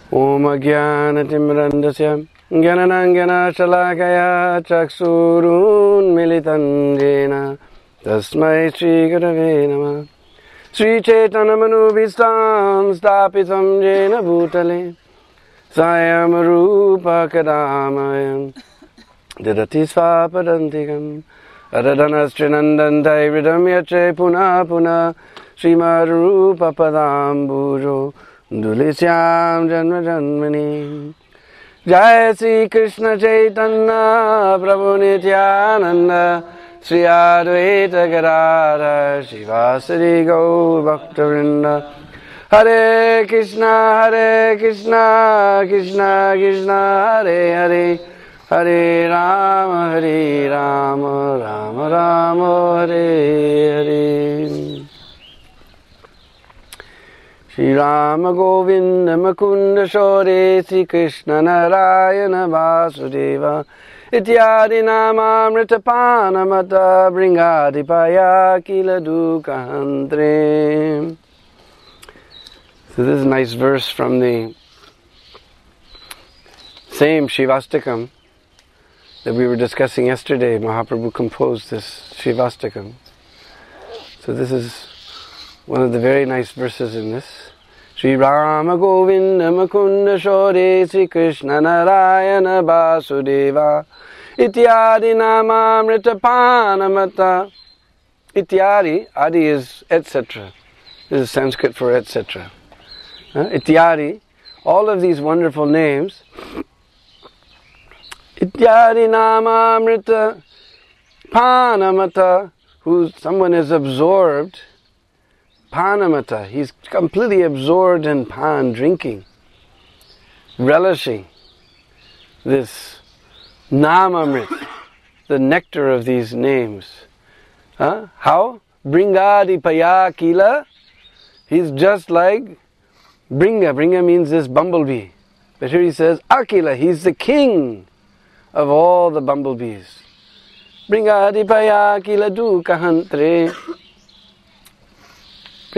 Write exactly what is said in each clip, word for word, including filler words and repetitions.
Om Ajnanatimrandasya Gyananangana Shalakaya Chaksurun Militan Jena Tasmai Shri Gurave Namah. Sri Chaitanya Manubhistam Stapitam Jena Bhutale Sayam Rupa Kadamayam Didati Svapadantikam Adadanastrинанданtai Ridam Yache Puna Puna Srimad Rupa Padambujo Dulisyam Janma Janmani. Jai Sri Krishna Chaitanya Prabhu Nityananda Sri Advaita Gadadhar Shivasari Gaur Bhaktivinoda. Hare Krishna Hare Krishna Krishna Krishna Hare Hare Hare Rama Hare Rama Rama Rama Hare Hare. Shri Rama Govinda Mukunda Shore Sri Krishna Narayana Vasudeva Ityadi Namamrita Panamata Bringadi Payakila Dukahantre. So this is a nice verse from the same Shivastakam that we were discussing yesterday. Mahaprabhu composed this Shivastakam. So this is one of the very nice verses in this. Shri Rama Govinda Mukunda Shore Sri Krishna Narayana Vasudeva Ityadi Namamrita Panamata. Ityadi, Adi is et cetera. This is Sanskrit for et cetera. Uh, Ityadi, all of these wonderful names. Ityadi Namamrita Panamata, who someone is absorbed. Panamata, he's completely absorbed in pan, drinking, relishing this Namamrit, the nectar of these names. Huh? How? Bringadi Payakila, he's just like Bringa. Bringa means this bumblebee. But here he says Akila, he's the king of all the bumblebees. Bringadi Payakila Dukahantre. So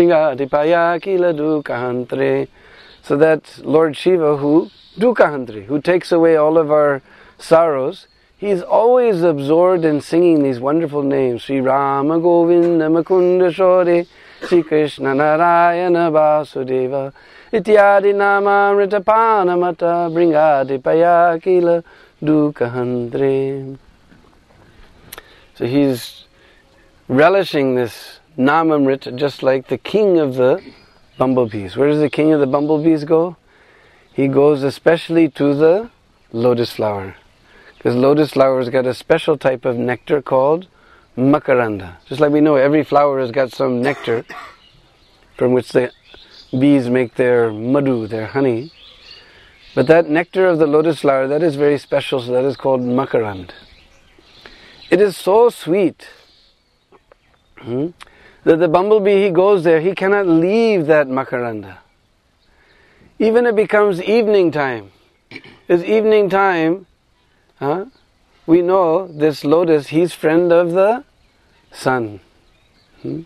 that Lord Shiva, who Dukahantri, who takes away all of our sorrows, he's always absorbed in singing these wonderful names. Sri Rama Govinda Mukunda Shore Sri Krishna Narayana Vasudeva Ityadi Namamrita Panamata Bringadi Payakila Dukahantri. So he's relishing this Namamrit, just like the king of the bumblebees. Where does the king of the bumblebees go? He goes especially to the lotus flower. Because lotus flower has got a special type of nectar called makaranda. Just like we know every flower has got some nectar from which the bees make their madhu, their honey. But that nectar of the lotus flower, that is very special, so that is called makarand. It is so sweet. Hmm? That the bumblebee, he goes there, he cannot leave that makaranda. Even it becomes evening time. It's evening time, huh? We know this lotus, he's friend of the sun. Hmm?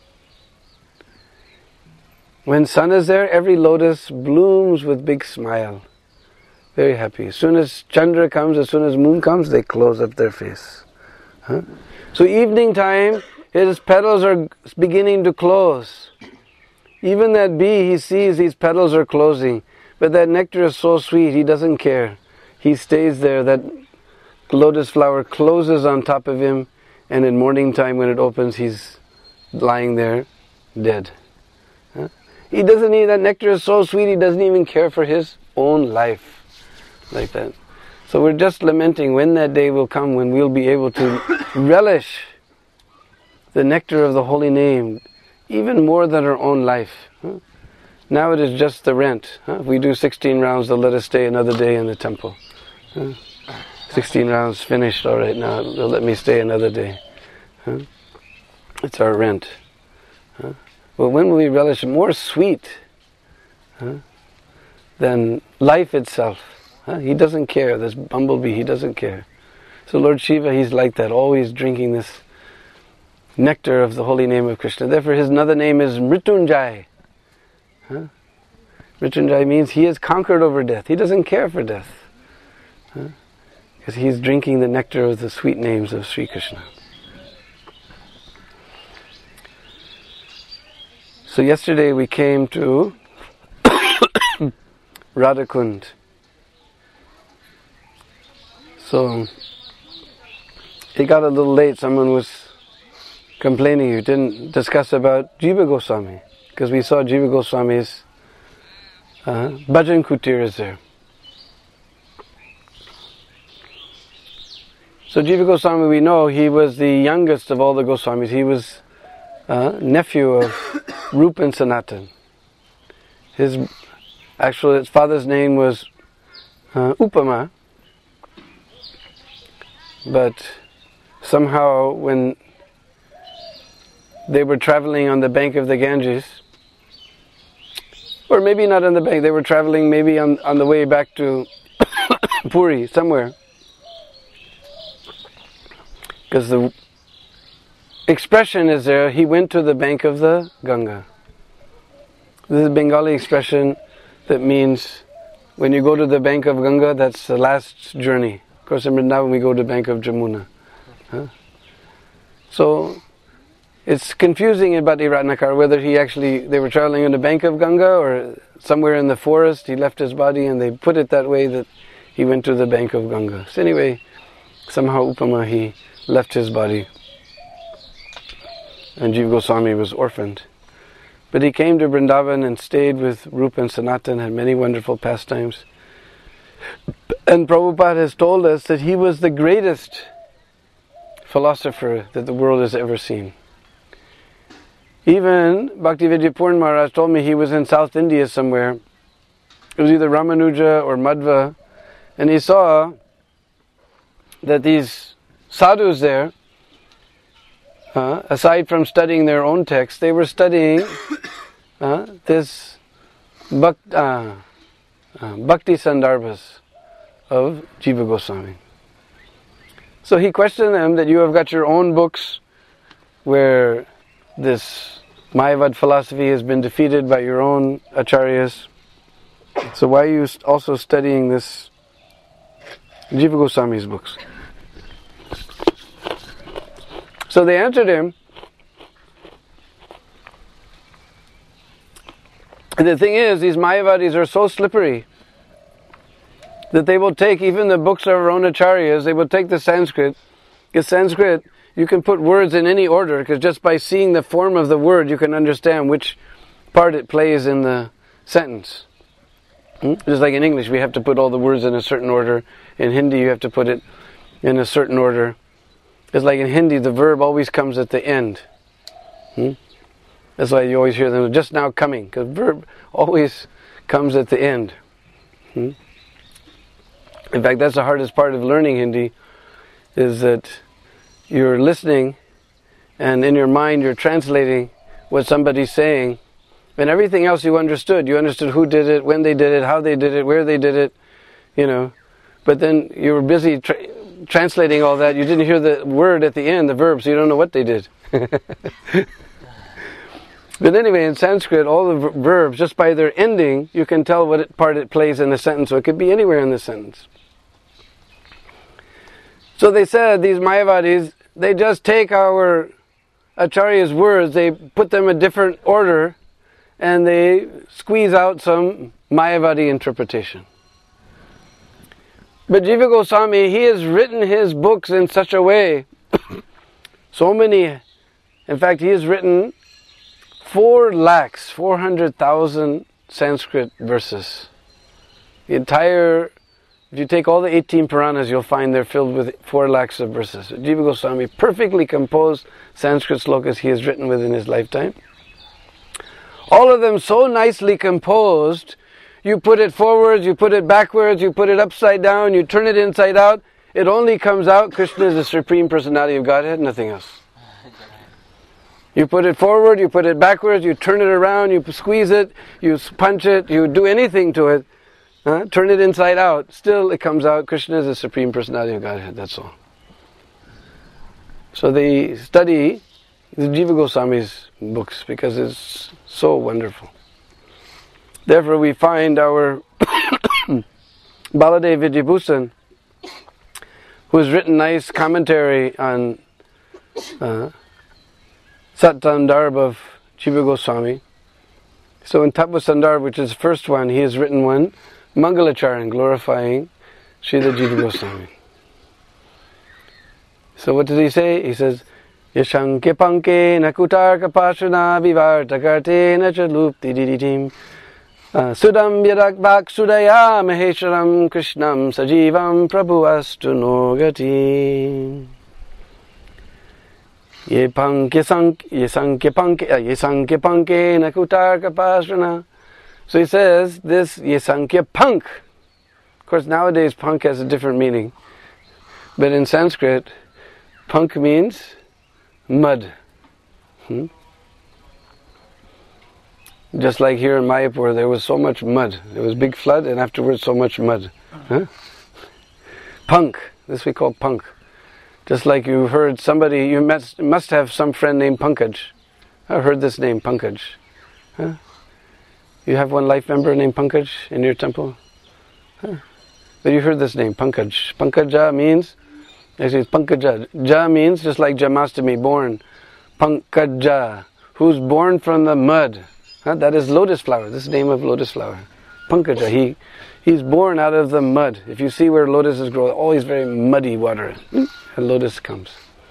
When sun is there, every lotus blooms with big smile. Very happy. As soon as Chandra comes, as soon as moon comes, they close up their face. Huh? So evening time, his petals are beginning to close. Even that bee, he sees these petals are closing. But that nectar is so sweet, he doesn't care. He stays there. That lotus flower closes on top of him, and in morning time when it opens, he's lying there dead. Huh? He doesn't need, that nectar is so sweet, he doesn't even care for his own life. Like that. So we're just lamenting when that day will come when we'll be able to relish the nectar of the holy name, even more than our own life. Huh? Now it is just the rent. Huh? If we do sixteen rounds, they'll let us stay another day in the temple. Huh? sixteen rounds finished, all right, now they'll let me stay another day. Huh? It's our rent. Huh? But when will we relish more sweet huh, than life itself? Huh? He doesn't care, this bumblebee, he doesn't care. So Lord Shiva, he's like that, always drinking this nectar of the holy name of Krishna. Therefore his another name is Mrityunjay. Huh? Mrityunjay means he has conquered over death. He doesn't care for death. Huh? Because he's drinking the nectar of the sweet names of Sri Krishna. So yesterday we came to Radhakund. So it got a little late. Someone was complaining you didn't discuss about Jiva Goswami, because we saw Jiva Goswami's uh, Bhajan Kutir is there. So Jiva Goswami, we know he was the youngest of all the Goswamis. He was uh, nephew of Rupa and Sanatan. His actually his father's name was uh, Upama, but somehow when they were traveling on the bank of the Ganges, or maybe not on the bank, they were traveling maybe on, on the way back to Puri, somewhere. Because the expression is there, he went to the bank of the Ganga. This is a Bengali expression that means when you go to the bank of Ganga, that's the last journey. Of course, in Vrindavan we go to the bank of Jamuna. Huh? So it's confusing about the Ratnakar whether he actually, they were traveling on the bank of Ganga or somewhere in the forest, he left his body and they put it that way that he went to the bank of Ganga. So anyway, somehow Upama, he left his body and Jiva Goswami was orphaned. But he came to Vrindavan and stayed with Rupa and Sanatan, had many wonderful pastimes. And Prabhupada has told us that he was the greatest philosopher that the world has ever seen. Even Bhaktivedanta Maharaj told me he was in South India somewhere. It was either Ramanuja or Madhva, and he saw that these sadhus there, uh, aside from studying their own text, they were studying uh, this bhakt, uh, uh, Bhakti Sandarbhas of Jiva Goswami. So he questioned them that you have got your own books where this Mayavad philosophy has been defeated by your own acharyas. So why are you also studying this Jiva Goswami's books? So they answered him. And the thing is, these Mayavadis are so slippery that they will take even the books of our own acharyas, they will take the Sanskrit. Because Sanskrit, you can put words in any order, because just by seeing the form of the word, you can understand which part it plays in the sentence. Hmm? Just like in English, we have to put all the words in a certain order. In Hindi, you have to put it in a certain order. It's like in Hindi, the verb always comes at the end. Hmm? That's why you always hear them, just now coming, because verb always comes at the end. Hmm? In fact, that's the hardest part of learning Hindi, is that you're listening and in your mind you're translating what somebody's saying, and everything else you understood. You understood who did it, when they did it, how they did it, where they did it, you know. But then you were busy tra- translating all that. You didn't hear the word at the end, the verb, so you don't know what they did. But anyway, in Sanskrit, all the v- verbs, just by their ending, you can tell what it, part it plays in a sentence. So it could be anywhere in the sentence. So they said, these Mayavadis, they just take our Acharya's words, they put them in a different order, and they squeeze out some Mayavadi interpretation. But Jiva Goswami, he has written his books in such a way, so many, in fact he has written four lakhs, four hundred thousand Sanskrit verses. The entire, if you take all the eighteen Puranas, you'll find they're filled with four lakhs of verses. Jiva Goswami perfectly composed Sanskrit slokas he has written within his lifetime. All of them so nicely composed, you put it forwards, you put it backwards, you put it upside down, you turn it inside out, it only comes out, Krishna is the Supreme Personality of Godhead, nothing else. You put it forward, you put it backwards, you turn it around, you squeeze it, you punch it, you do anything to it, huh? Turn it inside out, still it comes out, Krishna is the Supreme Personality of Godhead, that's all. So they study the Jiva Goswami's books because it's so wonderful. Therefore we find our Baladev Vidyabhusan, who has written nice commentary on uh, Sattandarbha of Jiva Goswami. So in Tattva Sandarbha, which is the first one, he has written one, Mangalacharan, glorifying Srila Jiva Goswami. So what does he say? He says, Yashanke panke na kutarka pashana vivarta karte na chalupti diditim Sudam yadak bhak sudaya mahesharam krishnam sajivam prabhu astu nogati. Ye panke sank, ye sanke panke, ye sanke panke na kutarka pashana. So he says this ye sanke punk. Of course nowadays punk has a different meaning. But in Sanskrit, punk means mud. Hmm? Just like here in Mayapur, there was so much mud. There was a big flood, and afterwards so much mud. Huh? Punk. This we call punk. Just like you heard somebody, you must, must have some friend named Pankaj. I've heard this name, Pankaj. Huh? You have one life member named Pankaj in your temple? Huh? But you heard this name, Pankaj. Pankaja means, actually it's Pankaja. Ja means, just like Jamastami, born. Pankaja, who's born from the mud. Huh? That is lotus flower. This is the name of lotus flower. Pankaja. He, he's born out of the mud. If you see where lotuses grow, always very muddy water. And lotus comes.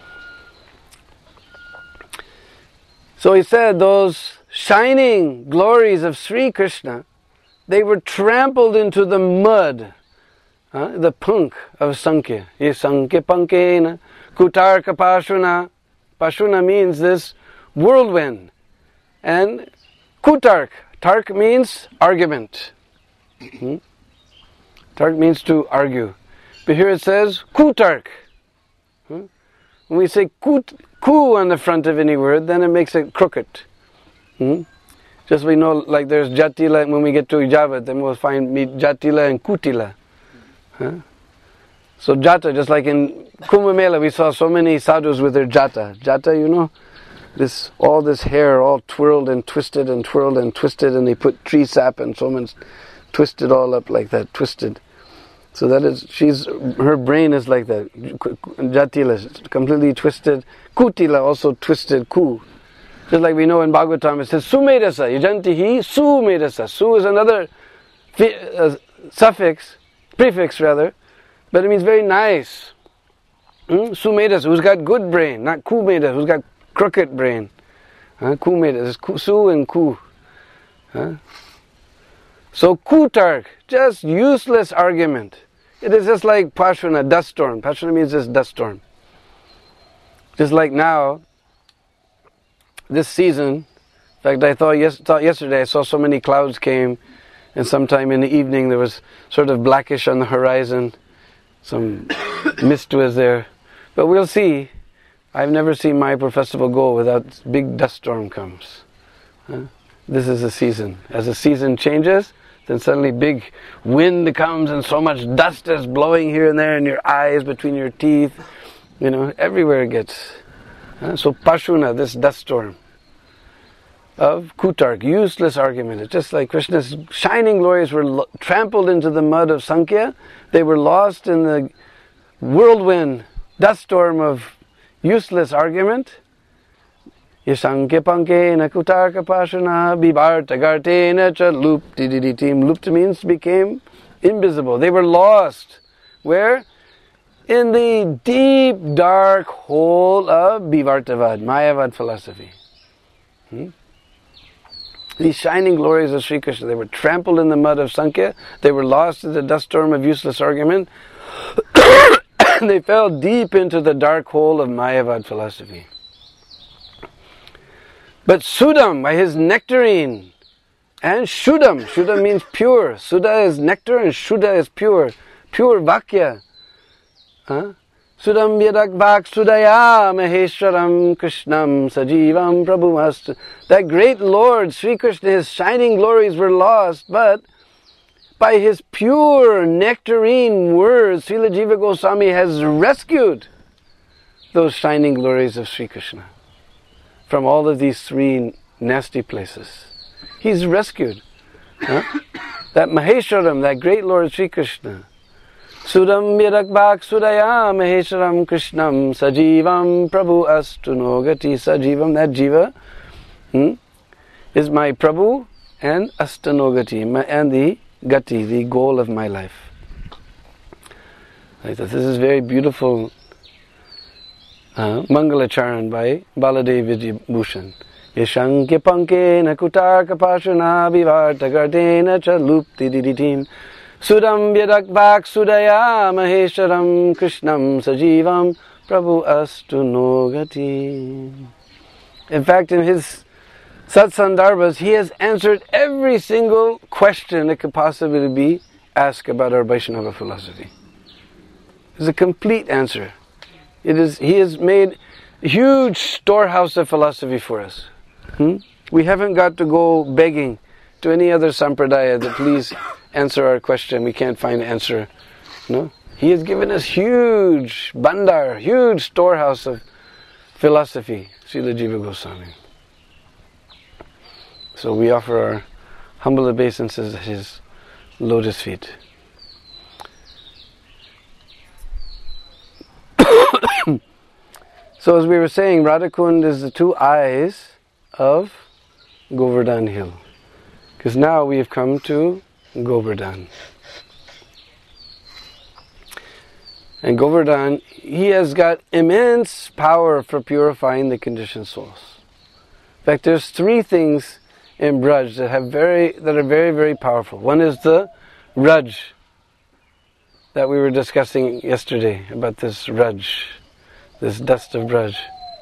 So he said those shining glories of Sri Krishna, they were trampled into the mud, huh? The punk of Sankhya. Ye Sankhya Pankena, Kutarka Pashuna. Pashuna means this whirlwind. And Kutark. Tark means argument. Hmm? Tark means to argue. But here it says Kutark. Hmm? When we say kut, ku on the front of any word, then it makes it crooked. Hmm? Just we know, like there's Jatila, and when we get to Java, then we'll find meet Jatila and Kutila. Huh? So Jata, just like in Kumbh Mela, we saw so many sadhus with their Jata. Jata, you know? This, all this hair all twirled and twisted and twirled and twisted, and they put tree sap and so much twisted all up like that, twisted. So that is, she's, her brain is like that. Jatila is completely twisted. Kutila also twisted, ku. Just like we know in Bhagavatam, it says Sumedasa, yajantihi Sumedasa. Su is another uh, suffix, prefix rather, but it means very nice. Hmm? Sumedasa, who's got good brain, not Kumeda, who's got crooked brain. Huh? Ku made it. There's ku, su and ku. Huh? So kutark, just useless argument. It is just like pashuna, dust storm. Pashuna means this dust storm. Just like now, this season, in fact I thought, yes, thought yesterday I saw so many clouds came, and sometime in the evening there was sort of blackish on the horizon. Some mist was there. But we'll see. I've never seen Mayapur festival go without big dust storm comes. Huh? This is the season. As the season changes, then suddenly big wind comes and so much dust is blowing here and there in your eyes, between your teeth. You know, everywhere it gets. Huh? So Pashuna, this dust storm of Kutark, useless argument. It's just like Krishna's shining glories were lo- trampled into the mud of Sankhya. They were lost in the whirlwind, dust storm of useless argument. Yasanke panke na kutarka pashana bibarta gartena cha lupti diditim. Lupti means became invisible. They were lost. Where? In the deep dark hole of Bivartavad, Mayavad philosophy. Hmm? These shining glories of Sri Krishna, they were trampled in the mud of Sankhya. They were lost in the dust storm of useless argument. They fell deep into the dark hole of Mayavad philosophy. But Sudam, by his nectarine, and Shuddham, Shuddham means pure. Sudha is nectar and Shuddha is pure. Pure Vakya. Huh? Sudam yadak vak sudaya maheshwaram krishnam sajivam prabhumastu. That great Lord, Sri Krishna, his shining glories were lost, but by his pure nectarine words, Srila Jiva Goswami has rescued those shining glories of Sri Krishna from all of these three nasty places. He's rescued. Huh? That Maheshwaram, that great Lord Sri Krishna. Sudam Virakbhak Sudaya Maheshwaram Krishnam Sajivam Prabhu Astu Nogati. Sajivam, that Jiva, hmm, is my Prabhu and Astanogati, my, and the Gati, the goal of my life. Like this is very beautiful uh, Mangalacharan by Baladev Vijayabhushan. Yashanke panke na kutarka pashana vivarta gardena cha lupti diditim Sudam Vyadakbhak Sudaya Maheshwaram Krishnam Sajivam Prabhu Astu Nogati. In fact, in his Satsandarbhas, he has answered every single question that could possibly be asked about our Vaishnava philosophy. It's a complete answer. It is. He has made a huge storehouse of philosophy for us. Hmm? We haven't got to go begging to any other sampradaya that please answer our question. We can't find an answer. No? He has given us huge bandar, huge storehouse of philosophy, Srila Jiva Goswami. So we offer our humble obeisances at his lotus feet. So as we were saying, Radhakund is the two eyes of Govardhan Hill. Because now we have come to Govardhan. And Govardhan, he has got immense power for purifying the conditioned souls. In fact, there's three things in Braj that have very that are very, very powerful. One is the Raj that we were discussing yesterday, about this Raj, this dust of Braj.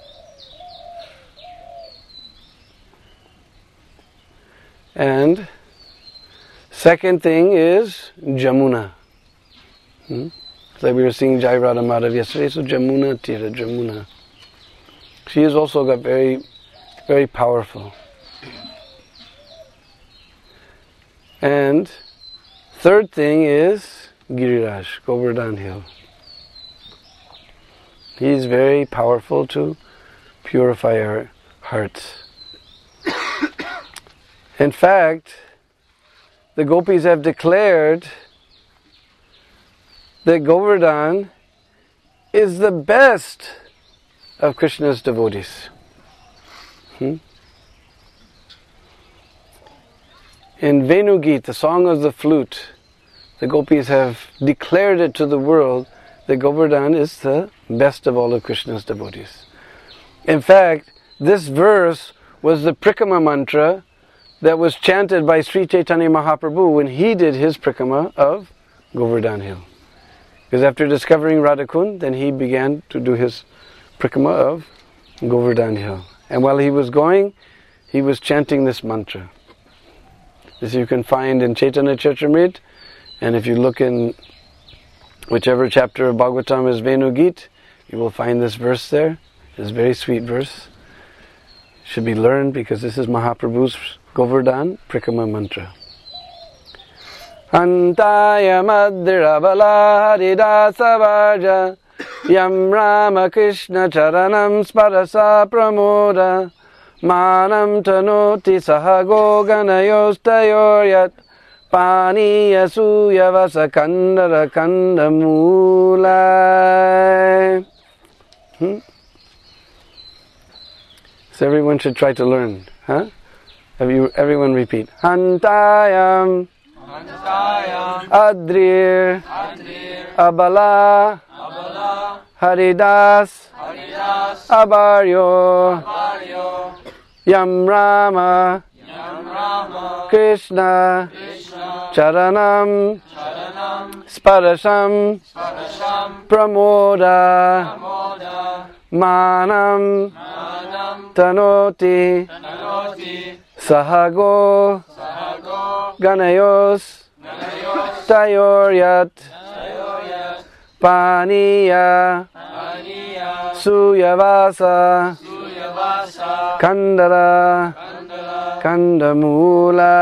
And second thing is Jamuna. Hmm? Like we were seeing Jai Radha Madhav yesterday, so Jamuna Tira, Jamuna. She has also got very, very powerful. And third thing is Giriraj, Govardhan Hill. He is very powerful to purify our hearts. In fact, the gopis have declared that Govardhan is the best of Krishna's devotees. Hmm? In Venugit, the song of the flute, the gopis have declared it to the world that Govardhan is the best of all of Krishna's devotees. In fact, this verse was the Prikrama mantra that was chanted by Sri Chaitanya Mahaprabhu when he did his Prikrama of Govardhan Hill. Because after discovering Radhakund, then he began to do his Prikrama of Govardhan Hill. And while he was going, he was chanting this mantra. This you can find in Chaitanya Charitamrita, and if you look in whichever chapter of Bhagavatam is Venugit, you will find this verse there. It's a very sweet verse. It should be learned because this is Mahaprabhu's Govardhan Prikrama mantra. Antaya madhiravala haridasa varja yam rama krishna charanam sparasa pramoda manam tanoti sahago ganayostayoryat pani yasuya vasa kandara kandamulai. Hmm? So everyone should try to learn. Huh? Have you, everyone repeat. Hantayam Hantayam Adrir Adrir Abala Abala Haridas Haridas Abaryo Abaryo Yam Rama Yam Rama Krishna Krishna Charanam Charanam Sparasham Sparasham Pramoda Pramoda Manam Manam Tanoti Tanoti Sahago Sahago Ganayos Ganayos Tayoryat Tayoryat Paniya Paniya Suyavasa Suyavasa Kandara Kandara Kandamula.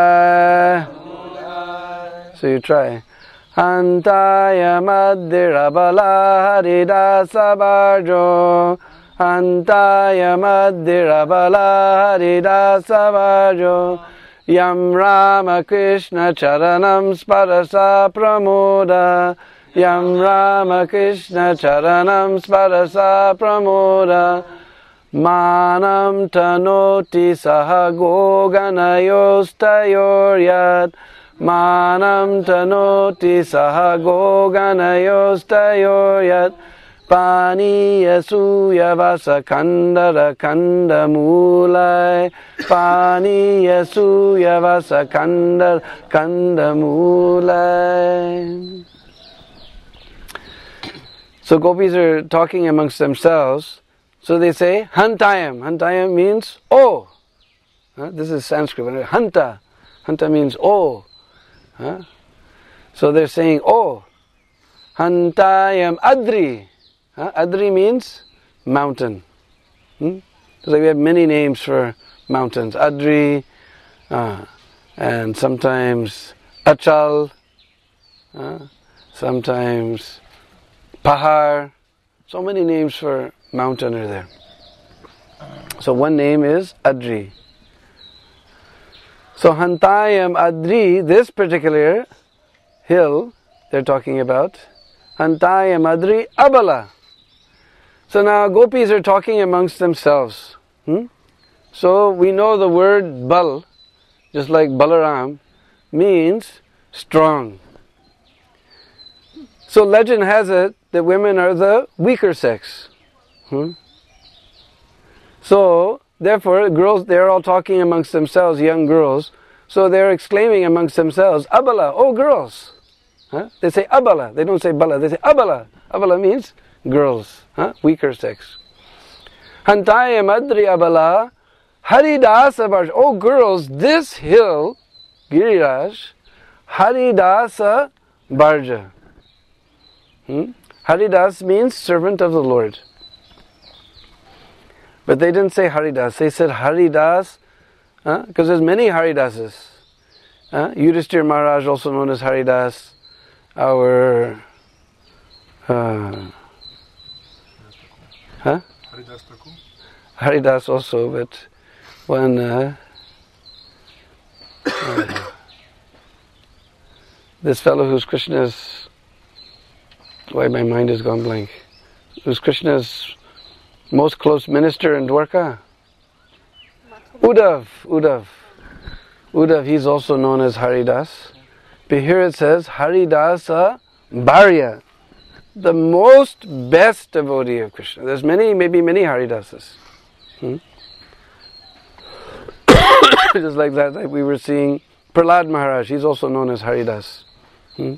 So you try. Antaya madhirabala haridasa varjo Antaya madhirabala haridasa varjo Yam Rama Krishna Charanam Sparasa Pramoda. Yam Rama Krishna Charanam Sparasa Pramoda. Manam Tanoti Sahago Ganayostayoryat. Manam Tanoti Sahago Ganayostayoryat. Pani Yasuya Vasa Kandara Kanda Mulai. Pani Yasuya Vasa Kandara Kanda Mulai. So gopis are talking amongst themselves. So they say Hantayam. Hantayam means oh. Huh? This is Sanskrit. Hanta. Hanta means oh. Huh? So they're saying oh. Hantayam Adri. Huh? Adri means mountain. Hmm? So we have many names for mountains. Adri, uh, and sometimes Achal, uh, sometimes Pahar. So many names for mountain are there. So one name is Adri. So Hantayam Adri, this particular hill they're talking about, Hantayam Adri Abala. So now gopis are talking amongst themselves. Hmm? So we know the word Bal, just like Balaram, means strong. So legend has it that women are the weaker sex. Hmm? So therefore girls, they're all talking amongst themselves, young girls. So they're exclaiming amongst themselves, Abala, oh girls. Huh? They say Abala, they don't say Bala, they say Abala. Abala means girls, huh? Weaker sex. Hantayam Adri Abala, Haridasa Barja. Oh girls, this hill, Giriraj, Haridasa Barja. Hmm? Haridas means servant of the Lord. But they didn't say Haridas, they said Haridas, because huh? there's many Haridasas. Huh? Yudhishthir Maharaj, also known as Haridas, our uh, Huh? Haridas Thakur? Haridas also, but one uh, uh, this fellow who's Krishna's, why my mind has gone blank, who's Krishna's most close minister in Dwarka? Uddhav, Uddhav. Uddhav, he's also known as Haridas. But here it says Haridasa Bharya, the most best devotee of Krishna. There's many, maybe many Haridasas. Hmm? Just like that, like we were seeing Prahlad Maharaj, he's also known as Haridas. Hmm?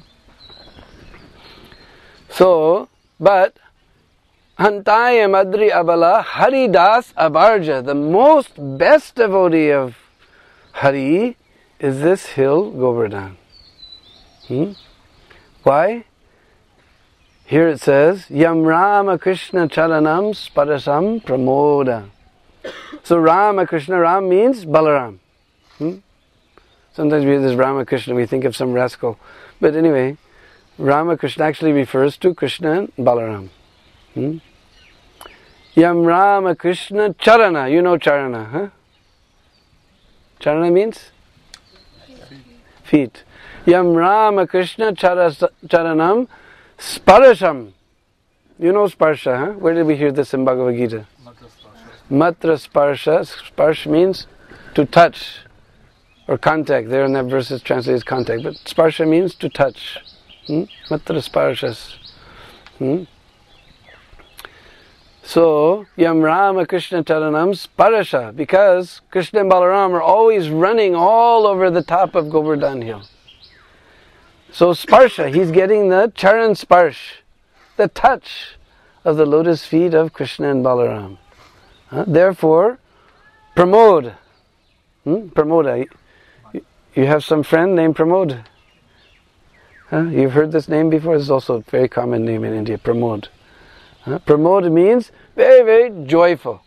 So, but Hantayam Adri Abala Haridas Abarja, the most best devotee of Hari is this hill Govardhan. Hmm? Why? Here it says, Yam Rama Krishna Charanam Sparasam Pramoda. So Rama Krishna, Ram means Balaram. Hmm? Sometimes we hear this Rama Krishna, we think of some rascal. But anyway, Rama Krishna actually refers to Krishna and Balaram. Hmm? Yam Rama Krishna Charana. You know Charana, huh? Charana means? Feet. Yam Rama Krishna Charanam Sparasham. You know Sparsha, huh? Where did we hear this in Bhagavad Gita? Matra Sparsha. Sparsh means to touch or contact. There in that verse is translated as contact. But Sparsha means to touch. Hmm? Matra Sparshas. Hmm? So, Yam Rama Krishna Charanam Sparasha, because Krishna and Balaram are always running all over the top of Govardhan hill. So Sparsha, he's getting the Charan Sparsh, the touch of the lotus feet of Krishna and Balaram. Huh? Therefore, Pramod. Hmm? Pramoda. You, you have some friend named Pramod? Huh? You've heard this name before? This is also a very common name in India, Pramod. Huh? Pramod means very, very joyful.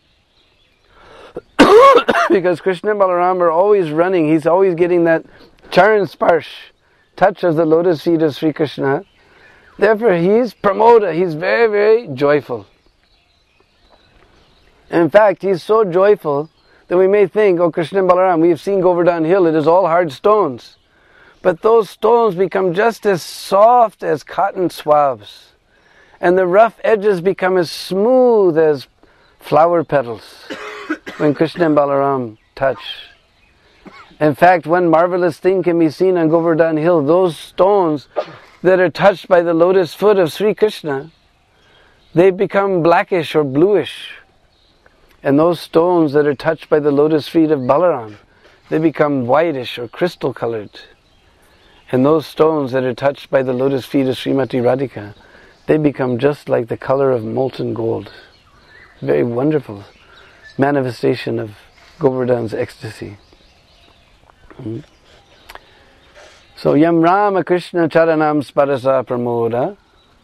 Because Krishna and Balaram are always running, he's always getting that Charan Sparsh, touch of the lotus feet of Sri Krishna. Therefore he's Pramoda, he's very, very joyful. In fact, he's so joyful then we may think, oh, Krishna and Balaram, we have seen Govardhan Hill, it is all hard stones. But those stones become just as soft as cotton swabs. And the rough edges become as smooth as flower petals when Krishna and Balaram touch. In fact, one marvelous thing can be seen on Govardhan Hill. Those stones that are touched by the lotus foot of Sri Krishna, they become blackish or bluish. And those stones that are touched by the lotus feet of Balaram, they become whitish or crystal colored. And those stones that are touched by the lotus feet of Srimati Radhika, they become just like the color of molten gold. Very wonderful manifestation of Govardhan's ecstasy. Hmm. So, Yam Rama Krishna Charanam Sparasa Pramoda.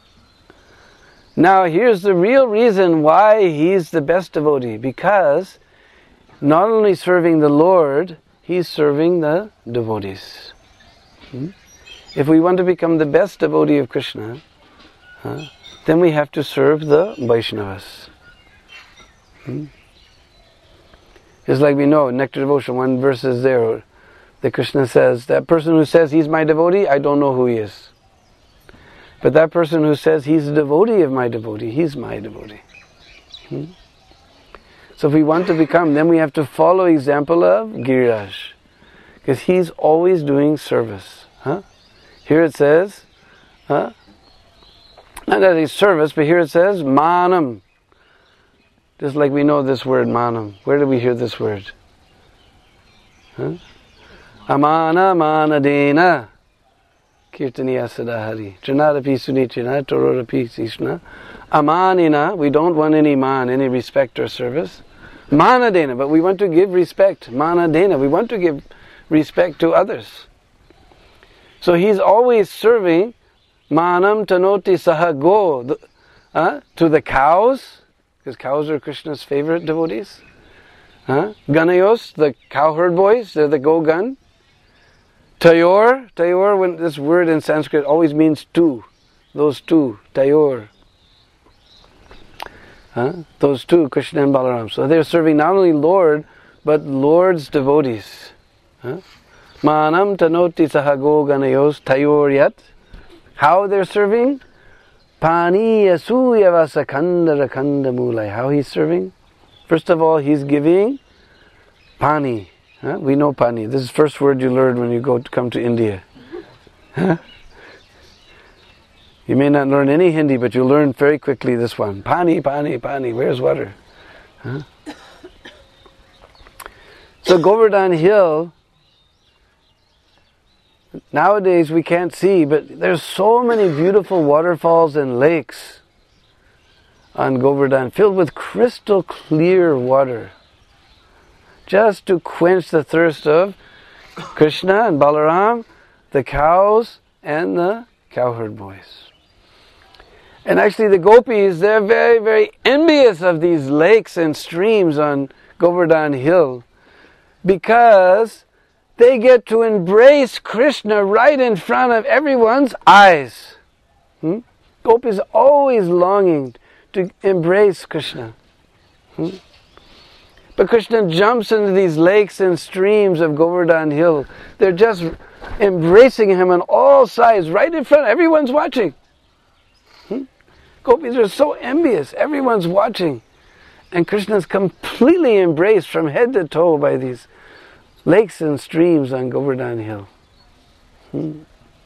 Now, here's the real reason why he's the best devotee. Because not only serving the Lord, he's serving the devotees. Hmm? If we want to become the best devotee of Krishna, huh, then we have to serve the Vaishnavas. Hmm? Just like we know, in Nectar Devotion, one verse is there, that Krishna says, that person who says he's my devotee, I don't know who he is. But that person who says he's a devotee of my devotee, he's my devotee. Hmm? So if we want to become, then we have to follow example of Giriraj. Because he's always doing service. Huh? Here it says, huh? Not that he's service, but here it says, manam. Just like we know this word, manam. Where do we hear this word? Huh? Amana manadena. Kirtaniya sadahari. Janadapi sunichina, tororapi sishna. Amanina, we don't want any man, any respect or service. Manadena, but we want to give respect. Manadena, we want to give respect to others. So he's always serving manam tanoti sahago, uh, to the cows, because cows are Krishna's favorite devotees. Uh, Ganayos, the cowherd boys, they're the go-gun. Tayor, tayor, when this word in Sanskrit always means two. Those two, tayor. Huh? Those two, Krishna and Balaram. So they're serving not only Lord, but Lord's devotees. Huh? Manam tanoti sahago ganayos tayoryat. How they're serving? Pani asuyavasa kanda rakanda mulai. How he's serving? First of all, he's giving pani. Huh? We know pani. This is the first word you learn when you go to come to India. Huh? You may not learn any Hindi, but you learn very quickly this one. Pani, pani, pani. Where's water? Huh? So Govardhan Hill, nowadays we can't see, but there's so many beautiful waterfalls and lakes on Govardhan, filled with crystal clear water, just to quench the thirst of Krishna and Balaram, the cows and the cowherd boys. And actually the gopis, they're very, very envious of these lakes and streams on Govardhan Hill, because they get to embrace Krishna right in front of everyone's eyes. Hmm? Gopis are always longing to embrace Krishna. Hmm? But Krishna jumps into these lakes and streams of Govardhan Hill. They're just embracing him on all sides, right in front. Everyone's watching. Hmm? Gopis are so envious. Everyone's watching. And Krishna's completely embraced from head to toe by these lakes and streams on Govardhan Hill. Hmm.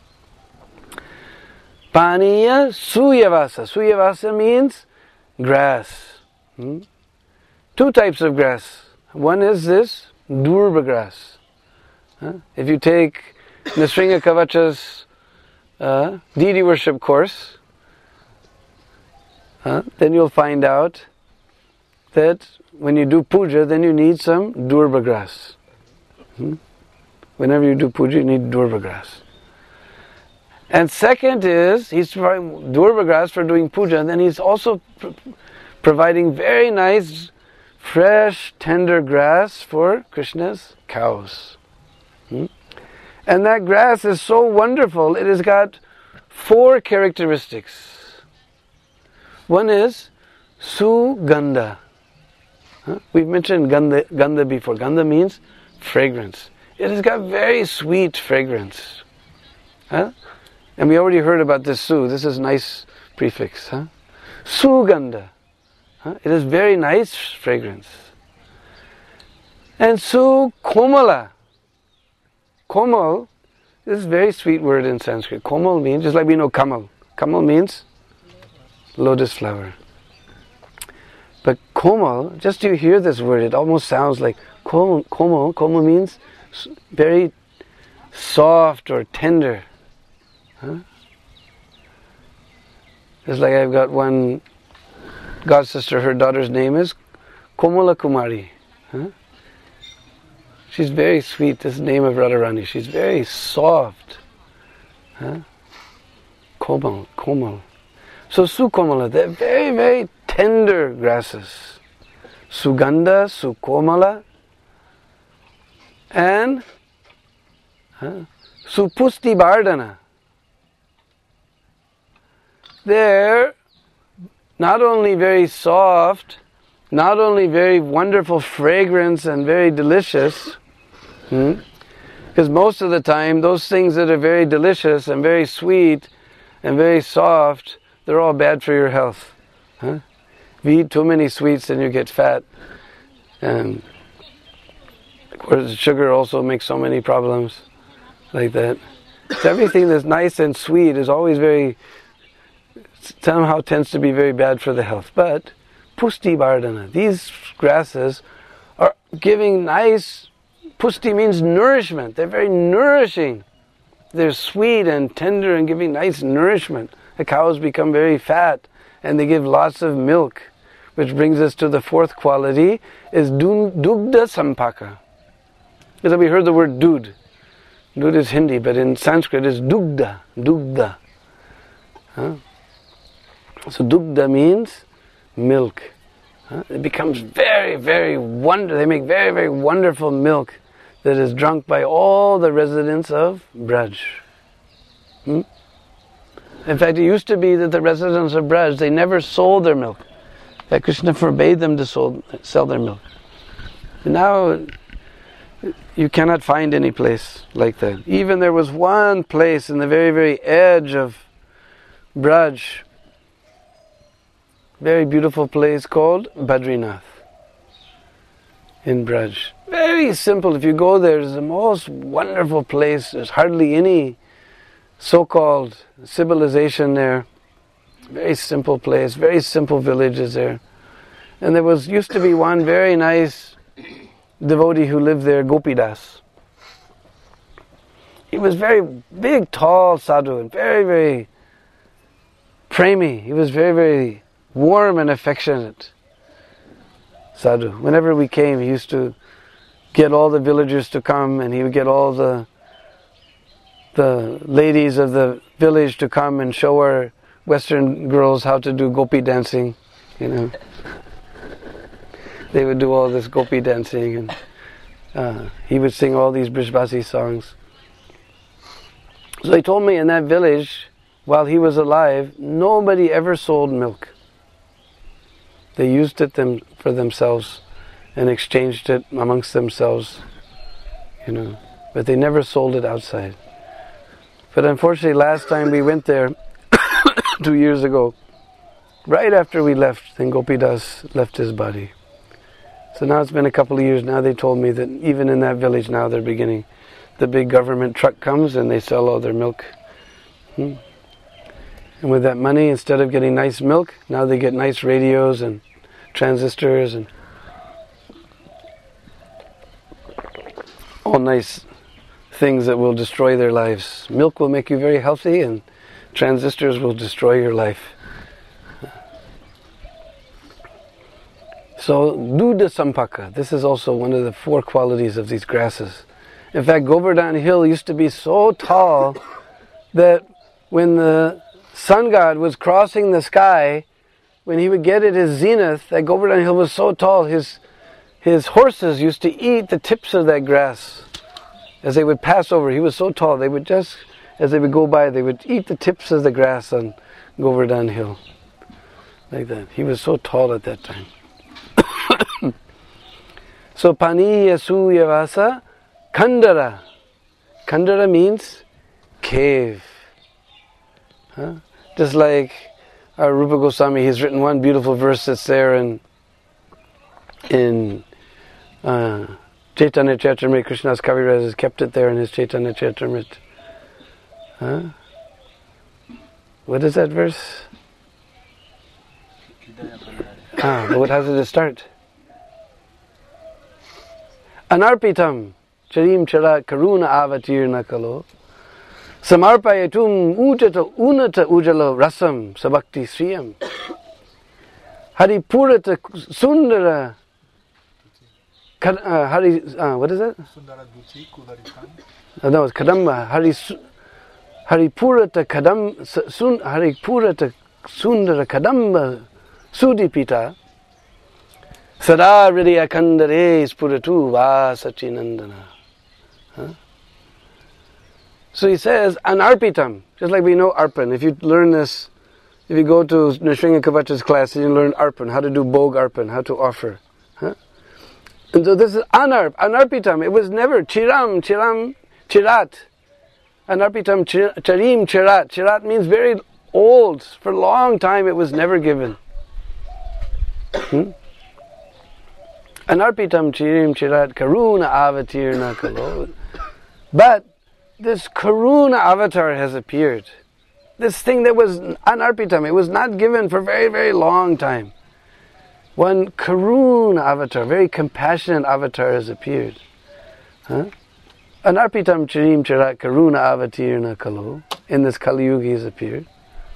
Paniya suyavasa. Suyavasa means grass. Hmm? Two types of grass. One is this durba grass. Huh? If you take Nisringa Kavacha's uh, deity worship course, uh, then you'll find out that when you do puja, then you need some durba grass. Hmm? Whenever you do puja, you need durba grass. And second is, he's providing durba grass for doing puja, and then he's also pr- providing very nice, fresh, tender grass for Krishna's cows. Hmm? And that grass is so wonderful, it has got four characteristics. One is sugandha. Huh? We've mentioned gandha, gandha before. Gandha means fragrance. It has got very sweet fragrance. Huh? And we already heard about this su. This is nice prefix. Huh? Sugandha. Huh? It has very nice fragrance. And su komala. Komal, this is a very sweet word in Sanskrit. Komal means, just like we know kamal. Kamal means lotus flower. But komal, just you hear this word, it almost sounds like komal. Komal, komal means very soft or tender. Huh? It's like I've got one god sister, her daughter's name is Komala Kumari. Huh? She's very sweet, this is the name of Radharani. She's very soft. Huh? Komal, komal. So sukomala, they're very, very tender grasses. Sugandha, sukomala, and huh, supusti bardana. They're not only very soft, not only very wonderful fragrance and very delicious, hmm, because most of the time those things that are very delicious and very sweet and very soft, they're all bad for your health. Huh? If you eat too many sweets, then you get fat. And of course, sugar also makes so many problems like that. So everything that's nice and sweet is always very, somehow tends to be very bad for the health. But pusti bardana, these grasses are giving nice, pusti means nourishment. They're very nourishing. They're sweet and tender and giving nice nourishment. The cows become very fat and they give lots of milk, which brings us to the fourth quality, is dugdha sampaka. Because we heard the word dud. Dud is Hindi, but in Sanskrit it's dugdha, dugdha. Huh? So dugdha means milk. Huh? It becomes very, very wonder. They make very, very wonderful milk that is drunk by all the residents of Braj. Hmm? In fact, it used to be that the residents of Braj, they never sold their milk. That Krishna forbade them to sold, sell their milk. And now, you cannot find any place like that. Even there was one place in the very, very edge of Braj, very beautiful place called Badrinath in Braj. Very simple. If you go there, it's the most wonderful place. There's hardly any so-called civilization there. Very simple place, very simple villages there. And there was used to be one very nice devotee who lived there, Gopidas. He was very big, tall sadhu and very, very premi. He was very, very warm and affectionate sadhu. Whenever we came, he used to get all the villagers to come, and he would get all the the ladies of the village to come and show our Western girls how to do gopi dancing, you know. They would do all this gopi dancing, and uh, he would sing all these Brijbasi songs. So he told me in that village, while he was alive, nobody ever sold milk. They used it them for themselves and exchanged it amongst themselves, you know. But they never sold it outside. But unfortunately, last time we went there, two years ago, right after we left, then Gopidas left his body. So now it's been a couple of years. Now they told me that even in that village now they're beginning, the big government truck comes and they sell all their milk. Hmm. And with that money, instead of getting nice milk, now they get nice radios and transistors and all nice things that will destroy their lives. Milk will make you very healthy, and transistors will destroy your life. So, Dugdha Sampaka, this is also one of the four qualities of these grasses. In fact, Govardhan Hill used to be so tall that when the sun god was crossing the sky, when he would get at his zenith, that Govardhan Hill was so tall, his his horses used to eat the tips of that grass as they would pass over. He was so tall, they would just, as they would go by, they would eat the tips of the grass on Govardhan Hill. Like that. He was so tall at that time. So Paniya Suyavasa Kandara. Kandara means cave. Huh? Just like our Rupa Goswami, he's written one beautiful verse that's there in in uh, Chaitanya Charitamrita. Krishnadas Kaviraj has kept it there in his Chaitanya Charitamrita. Huh? What is that verse? Ah, but what how does it start? Anarpitam charim chara karuna avatirna kalo samarpayatum ujata unata ujalo rasam sabakti sriyam haripurata sundara uh, hari uh, what is that? Sundara duchi kudaritam. Oh, no, it's kadamba. Hari haripurata kadam sun haripurata sundara kadamba sudipita Sada Hridaya Kandare Spuratu Va Sachinandana. Huh? So he says, Anarpitam, just like we know Arpan. If you learn this, if you go to Nrsimha Kavacha's class and you learn Arpan, how to do Bhog Arpan, how to offer. Huh? And so this is Anarp, Anarpitam. It was never Chiram, Chiram, Chirat. Anarpitam, Charim, Chirat. Chirat means very old. For a long time it was never given. Hmm? Anarpitam chirim chirat karuna avatirna kalo. But this karuna avatar has appeared. This thing that was anarpitam, it was not given for a very, very long time. One karuna avatar, very compassionate avatar has appeared. Huh? Anarpitam chirim chirat karuna avatirna kalo. In this Kali Yuga he's appeared.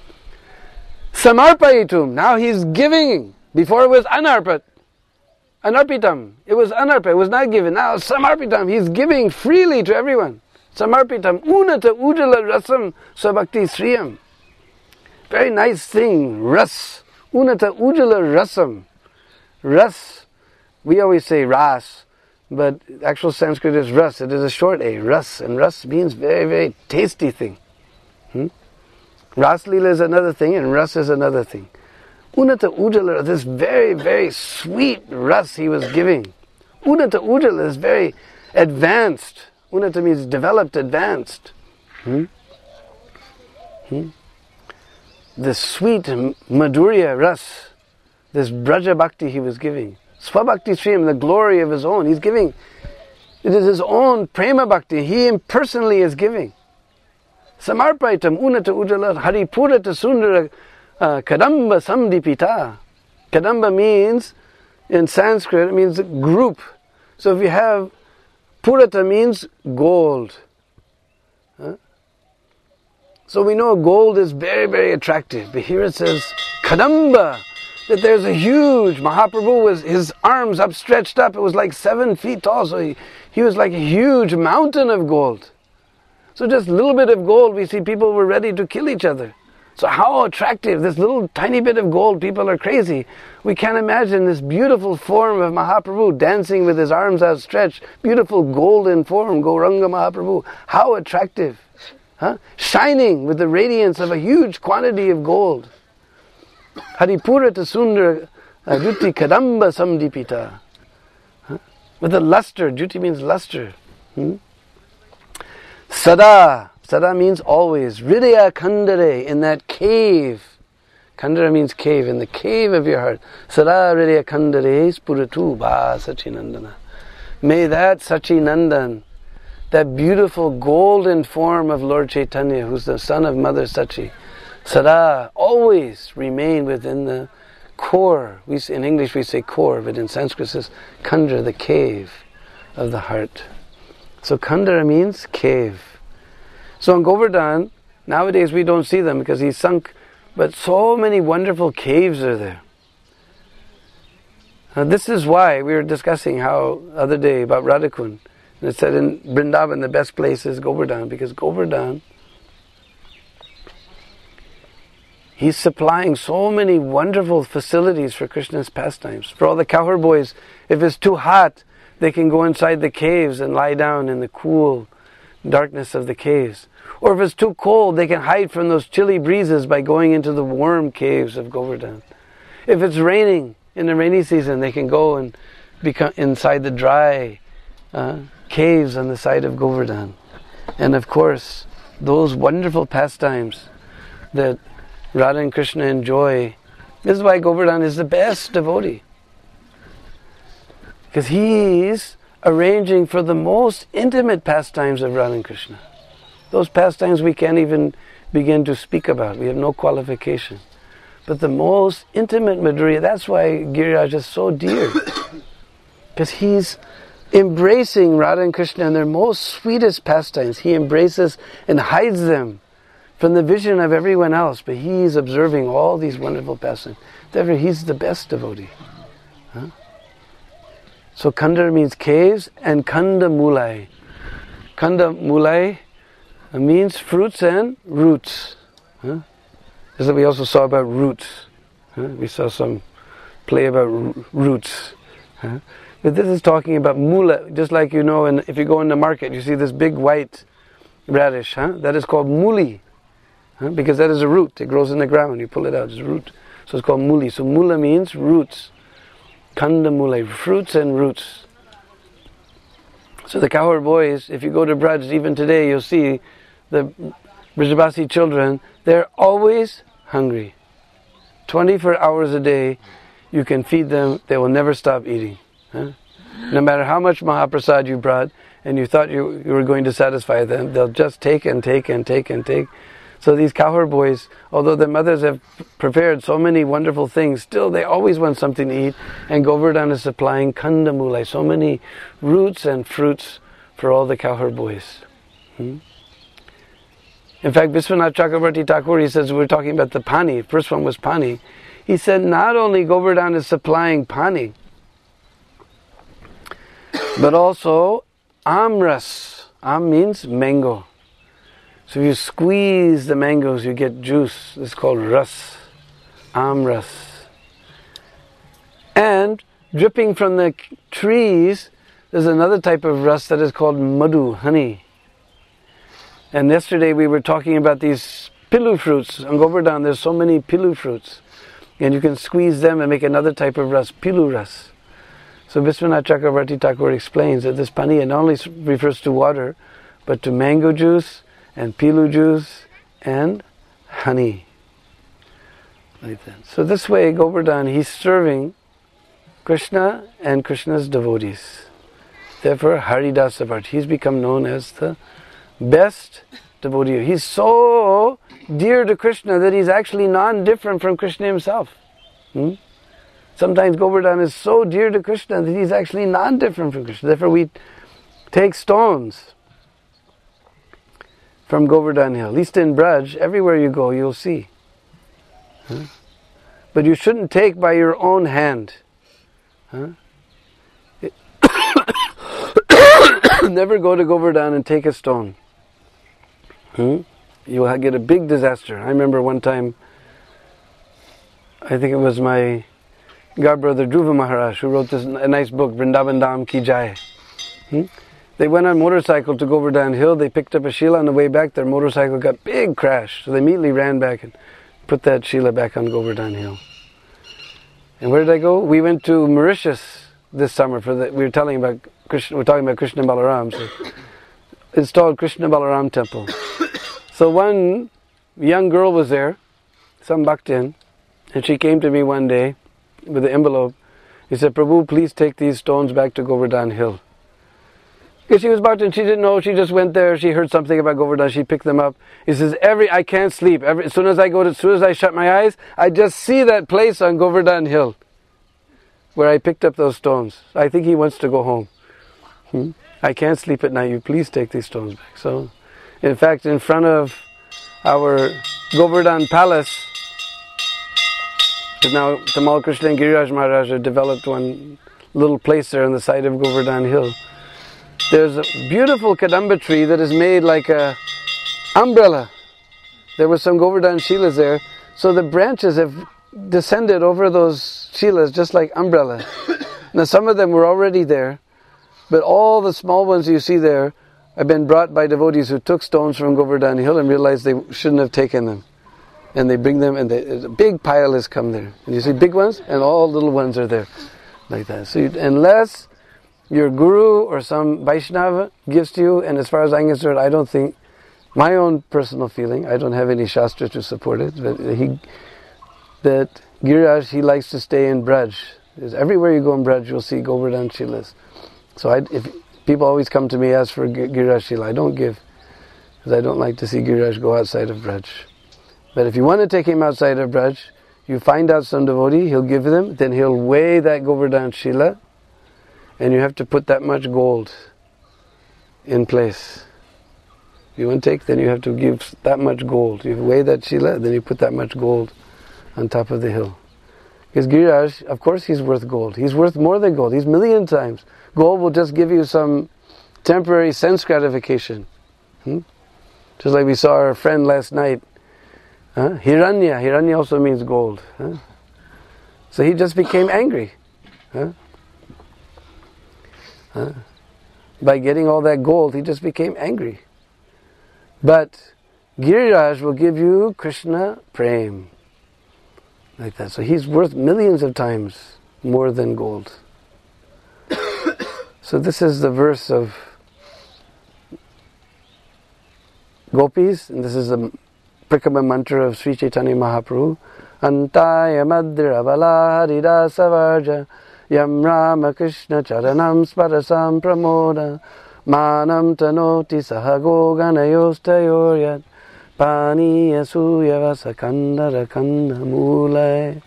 Samarpayitum, now he's giving. Before it was anarpat. Anarpitam. It was anarpa. It was not given. Now samarpitam. He's giving freely to everyone. Samarpitam. Unata ujala rasam sabakti sriyam. Very nice thing. Ras. Unata ujala rasam. Ras. We always say ras, but actual Sanskrit is ras. It is a short a. Ras. And ras means very, very tasty thing. Hmm? Ras lila is another thing and ras is another thing. Unata Ujala, this very, very sweet ras he was giving. Unata Ujala is very advanced. Unata means developed, advanced. Hmm? Hmm? The sweet Madhurya ras, this Braja Bhakti he was giving. Swabhakti Sriyam, the glory of his own. He's giving, it is his own Prema Bhakti. He impersonally is giving. Samarpaitam Unata Ujala Haripurata Sundara Uh, Kadamba Samdipita. Kadamba means, in Sanskrit, it means group. So if you have, Purata means gold. Huh? So we know gold is very, very attractive. But here it says, Kadamba, that there's a huge, Mahaprabhu was, his arms upstretched up, it was like seven feet tall, so he, he was like a huge mountain of gold. So just a little bit of gold, we see people were ready to kill each other. So how attractive, this little tiny bit of gold, people are crazy. We can't imagine this beautiful form of Mahaprabhu dancing with his arms outstretched, beautiful golden form, Gauranga Mahaprabhu. How attractive. Huh? Shining with the radiance of a huge quantity of gold. Haripurata Sundara Juti Kadamba Samdipita. Huh? With the luster, Juti means luster. Hmm? Sada. Sada means always. Hridaya Kandare, in that cave. Kandara means cave, in the cave of your heart. Sada Hridaya Kandare Spuratu Ba Sachinandana. May that Sachinandan, that beautiful golden form of Lord Chaitanya, who's the son of Mother Sachi, Sada, always remain within the core. We say, in English we say core, but in Sanskrit it says Kandra, the cave of the heart. So Kandara means cave. So in Govardhan, nowadays we don't see them because he's sunk, but so many wonderful caves are there. Now this is why we were discussing how other day about Radhakund. And it said in Vrindavan the best place is Govardhan, because Govardhan, he's supplying so many wonderful facilities for Krishna's pastimes. For all the cowherd boys, if it's too hot, they can go inside the caves and lie down in the cool darkness of the caves. Or if it's too cold, they can hide from those chilly breezes by going into the warm caves of Govardhan. If it's raining in the rainy season, they can go and become inside the dry uh, caves on the side of Govardhan. And of course, those wonderful pastimes that Radha and Krishna enjoy. This is why Govardhan is the best devotee. Because he's arranging for the most intimate pastimes of Radha and Krishna. Those pastimes we can't even begin to speak about. We have no qualification. But the most intimate Madhurya, that's why Giriraj is so dear. Because he's embracing Radha and Krishna in their most sweetest pastimes. He embraces and hides them from the vision of everyone else. But he's observing all these wonderful pastimes. Therefore, he's the best devotee. Huh? So Kanda means caves, and Kanda Mulai. Kanda Mulai means fruits and roots. Huh? This is what we also saw about roots. Huh? We saw some play about r- roots. Huh? But this is talking about mula, just like you know, and if you go in the market, you see this big white radish. Huh? That is called muli, huh? Because that is a root. It grows in the ground. You pull it out, it's a root. So it's called muli. So mula means roots. Kanda Mulai, fruits and roots. So the Kaur boys, if you go to Braj, even today, you'll see the Brijabasi children, they're always hungry. twenty-four hours a day, you can feed them, they will never stop eating. Huh? No matter how much Mahaprasad you brought, and you thought you, you were going to satisfy them, they'll just take and take and take and take. So these Kaur boys, although their mothers have prepared so many wonderful things, still they always want something to eat, and Govardhan is supplying Kanda Mulai, so many roots and fruits for all the Kaur boys. Hmm? In fact, Vishwanath Chakravarti Thakur, he says, we were talking about the pani, first one was pani. He said not only Govardhan is supplying pani, but also amras. Am means mango. So if you squeeze the mangoes, you get juice. It's called ras, amras. And dripping from the trees, there's another type of ras that is called madhu, honey. And yesterday we were talking about these pilu fruits. On Govardhan there's so many pilu fruits. And you can squeeze them and make another type of ras, pilu ras. So Vishwanath Chakravarti Thakur explains that this pani not only refers to water, but to mango juice, and pilu juice, and honey. Like that. So this way, Govardhan, he's serving Krishna and Krishna's devotees. Therefore, Haridasa Bhatt, he's become known as the best devotee. He's so dear to Krishna that he's actually non-different from Krishna himself. Hmm? Sometimes Govardhan is so dear to Krishna that he's actually non-different from Krishna. Therefore, we take stones from Govardhan Hill. At least in Braj, everywhere you go, you'll see. Huh? But you shouldn't take by your own hand. Huh? It Never go to Govardhan and take a stone. Hmm? You will get a big disaster. I remember one time, I think it was my godbrother Dhruva Maharaj who wrote this a nice book, Vrindavan Dham Ki Jai. Hmm? They went on motorcycle to Govardhan Hill. They picked up a Shila on the way back. Their motorcycle got big crash. So they immediately ran back and put that Shila back on Govardhan Hill. And where did I go? We went to Mauritius this summer. For the, we were telling about Krishna. We're talking about Krishna Balaram. So installed Krishna Balaram temple. So one young girl was there, some bhaktin, and she came to me one day with an envelope. He said, "Prabhu, please take these stones back to Govardhan Hill." Because she was bhaktin, she didn't know, she just went there, she heard something about Govardhan, she picked them up. He says, every, I can't sleep, every, as soon as I go to, as soon as I shut my eyes, I just see that place on Govardhan Hill, where I picked up those stones. I think he wants to go home. Hmm? I can't sleep at night, you please take these stones back. So, in fact, in front of our Govardhan palace, now Tamal Krishna and Giriraj Maharaj have developed one little place there on the side of Govardhan Hill. There's a beautiful kadamba tree that is made like a umbrella. There were some Govardhan Shilas there, so the branches have descended over those Shilas just like umbrella. Now some of them were already there, but all the small ones you see there have been brought by devotees who took stones from Govardhan Hill and realized they shouldn't have taken them. And they bring them, and they, a big pile has come there. And you see big ones, and all little ones are there. like that. So you, unless your guru or some Vaishnava gives to you, and as far as I'm concerned, I don't think, my own personal feeling, I don't have any shastra to support it, but he, that Giriraj, he likes to stay in Braj. Because everywhere you go in Braj, you'll see Govardhan Shilas. So I, if people always come to me, ask for Giriraj Shila, I don't give, because I don't like to see Giriraj go outside of Braj. But if you want to take him outside of Braj, you find out some devotee, he'll give them, then he'll weigh that Govardhan Shila, and you have to put that much gold in place. If you want to take, then you have to give that much gold. You weigh that Shila, then you put that much gold on top of the hill. Because Giriraj, of course he's worth gold. He's worth more than gold. He's million times. Gold will just give you some temporary sense gratification. Hmm? Just like we saw our friend last night. Huh? Hiranya. Hiranya also means gold. Huh? So he just became angry. Huh? Huh? By getting all that gold, he just became angry. But Giriraj will give you Krishna Prem. Like that. So he's worth millions of times more than gold. So this is the verse of Gopis, and this is the Prikama mantra of Sri Chaitanya Mahaprabhu. Antaya madra vala haridasa varja yam rama krishna charanam sparasam pramoda manam tanoti sahago ganayostayoryat pani asuyavasa kandara kanda mulai.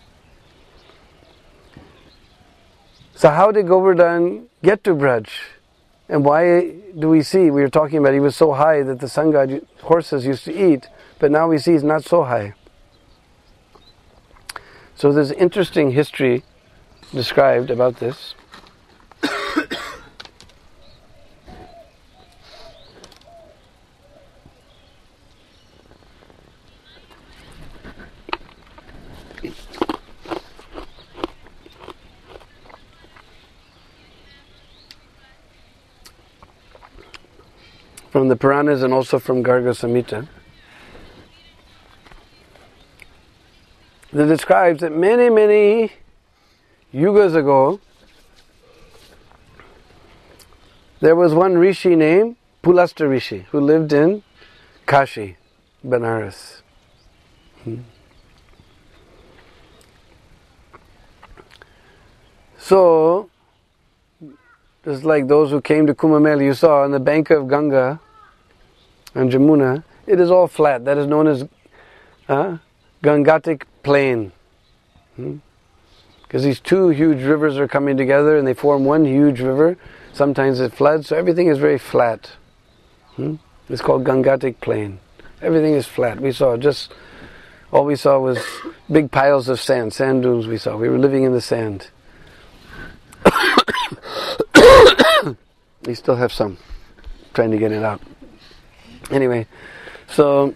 So how did Govardhan get to Braj? And why do we see, we were talking about he was so high that the sun god horses used to eat, but now we see he's not so high. So there's interesting history described about this. From the Puranas and also from Garga Samhita, that describes that many, many yugas ago, there was one rishi named Pulasta Rishi who lived in Kashi, Benares. Hmm. So, just like those who came to Kumbh Mela, you saw on the bank of Ganga and Jamuna, it is all flat. That is known as uh, Gangatic plain. Hmm? Because these two huge rivers are coming together and they form one huge river. Sometimes it floods, so everything is very flat. Hmm? It's called Gangatic plain. Everything is flat. We saw just, all we saw was big piles of sand, sand dunes we saw. We were living in the sand. We still have some, trying to get it out. Anyway, so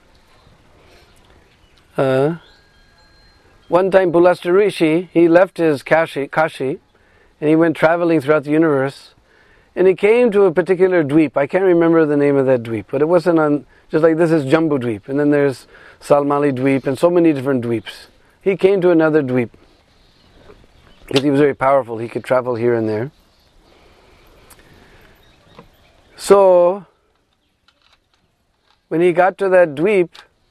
uh, one time Pulasta Rishi, he left his Kashi, Kashi and he went traveling throughout the universe, and he came to a particular dweep. I can't remember the name of that dweep, but it wasn't on, just like this is Jambu Dweep, and then there's Salmali Dweep, and so many different dweeps. He came to another dweep, because he was very powerful, he could travel here and there. So, when he got to that dweep,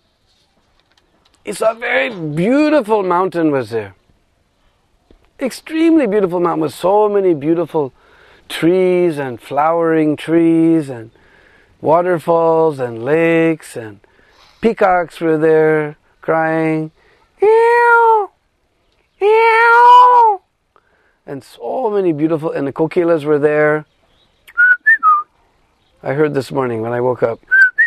he saw a very beautiful mountain was there. Extremely beautiful mountain with so many beautiful trees and flowering trees and waterfalls and lakes, and peacocks were there crying, ew, ew, and so many beautiful, and the kokilas were there. I heard this morning when I woke up.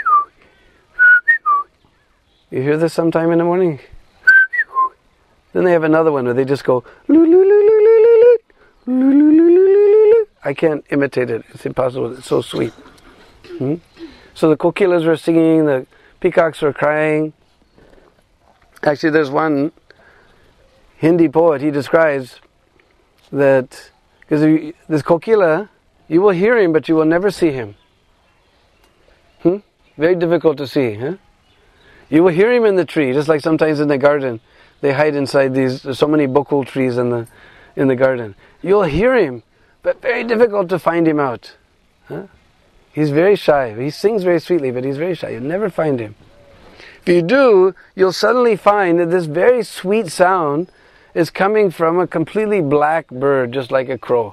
You hear this sometime in the morning? Then they have another one where they just go loo loo loo loo loo loo loo loo loo loo loo. I can't imitate it. It's impossible. It's so sweet. Hmm? So the kokilas were singing, the peacocks were crying. Actually, there's one Hindi poet, he describes that, because this kokila, you will hear him, but you will never see him. Hmm? Very difficult to see, huh? You will hear him in the tree, just like sometimes in the garden, they hide inside these, there's so many bokul trees in the in the garden. You'll hear him, but very difficult to find him out. Huh? He's very shy. He sings very sweetly, but he's very shy. You'll never find him. If you do, you'll suddenly find that this very sweet sound is coming from a completely black bird, just like a crow.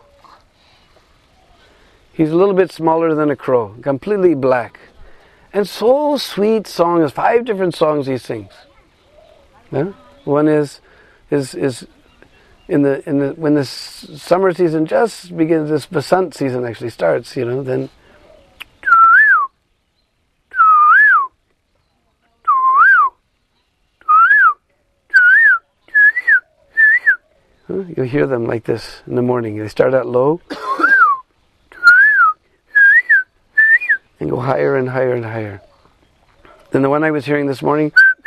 He's a little bit smaller than a crow, completely black. And so sweet songs, five different songs he sings. Yeah? One is is is in the in the when the s- summer season just begins, this Vasant season actually starts, you know, then huh? You hear them like this in the morning. They start out low and go higher and higher and higher. Then the one I was hearing this morning,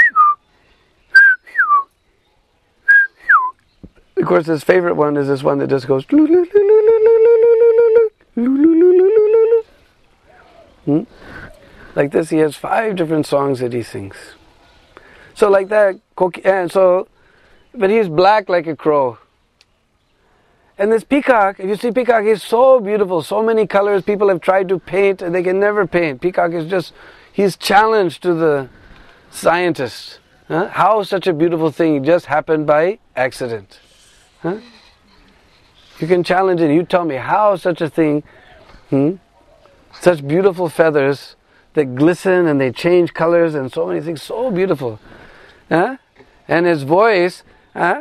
of course, his favorite one is this one that just goes hmm? Like this. He has five different songs that he sings. So like that, and so, but he's black like a crow. And this peacock, if you see peacock, he's so beautiful, so many colors. People have tried to paint and they can never paint. Peacock is just, he's challenged to the scientists. Huh? How such a beautiful thing just happened by accident? Huh? You can challenge it. You tell me how such a thing, hmm? Such beautiful feathers that glisten and they change colors and so many things, so beautiful. Huh? And his voice, huh?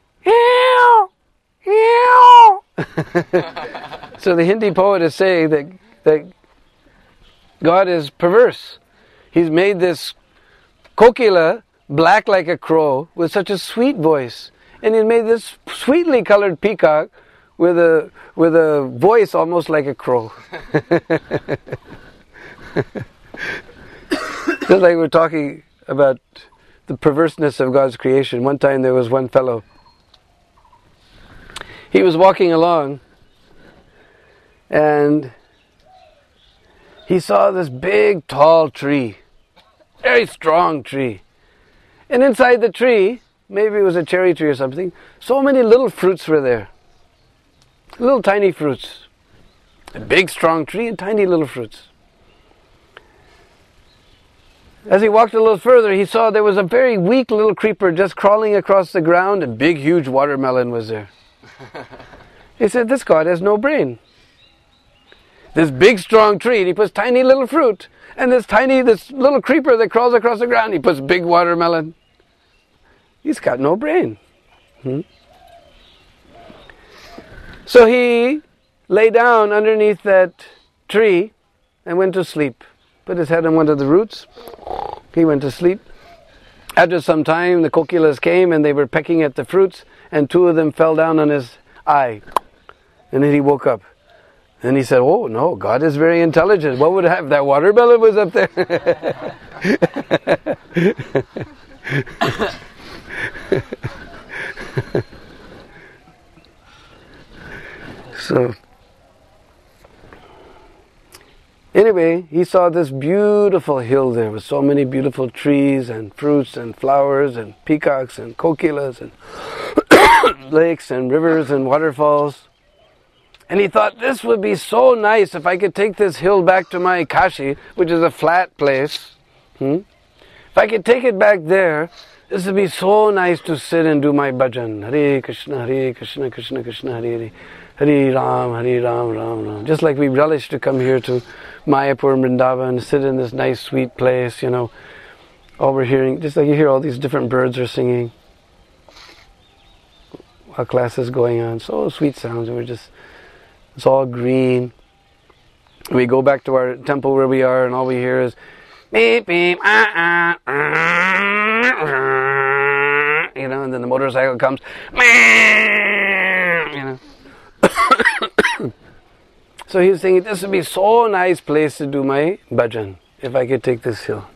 So the Hindi poet is saying that, that God is perverse. He's made this kokila black like a crow with such a sweet voice. And he's made this sweetly colored peacock with a with a voice almost like a crow. Just like we're talking about the perverseness of God's creation. One time there was one fellow. He was walking along and he saw this big tall tree, very strong tree. And inside the tree, maybe it was a cherry tree or something, so many little fruits were there. Little tiny fruits. A big strong tree and tiny little fruits. As he walked a little further, he saw there was a very weak little creeper just crawling across the ground, and a big huge watermelon was there. He said, this God has no brain. This big strong tree, and he puts tiny little fruit, and this tiny, this little creeper that crawls across the ground, he puts big watermelon. He's got no brain. Hmm? So he lay down underneath that tree and went to sleep. Put his head on one of the roots. He went to sleep. After some time, the kokilas came and they were pecking at the fruits, and two of them fell down on his eye. And then he woke up. And he said, oh no, God is very intelligent. What would have that watermelon was up there? So, anyway, he saw this beautiful hill there with so many beautiful trees and fruits and flowers and peacocks and kokilas and lakes and rivers and waterfalls. And he thought, this would be so nice if I could take this hill back to my Kashi, which is a flat place. Hmm? If I could take it back there, this would be so nice to sit and do my bhajan. Hare Krishna, Hare Krishna, Krishna Krishna, Hare Hare. Hare Ram, Hare Ram, Ram Ram. Just like we relish to come here to Mayapur and Vrindavan, sit in this nice sweet place, you know. All we're hearing, just like you hear all these different birds are singing while class is going on. So sweet sounds, and we're just, it's all green. We go back to our temple where we are, and all we hear is beep beep, ah ah, you know, and then the motorcycle comes, you know. So he was thinking, this would be so nice place to do my bhajan if I could take this hill.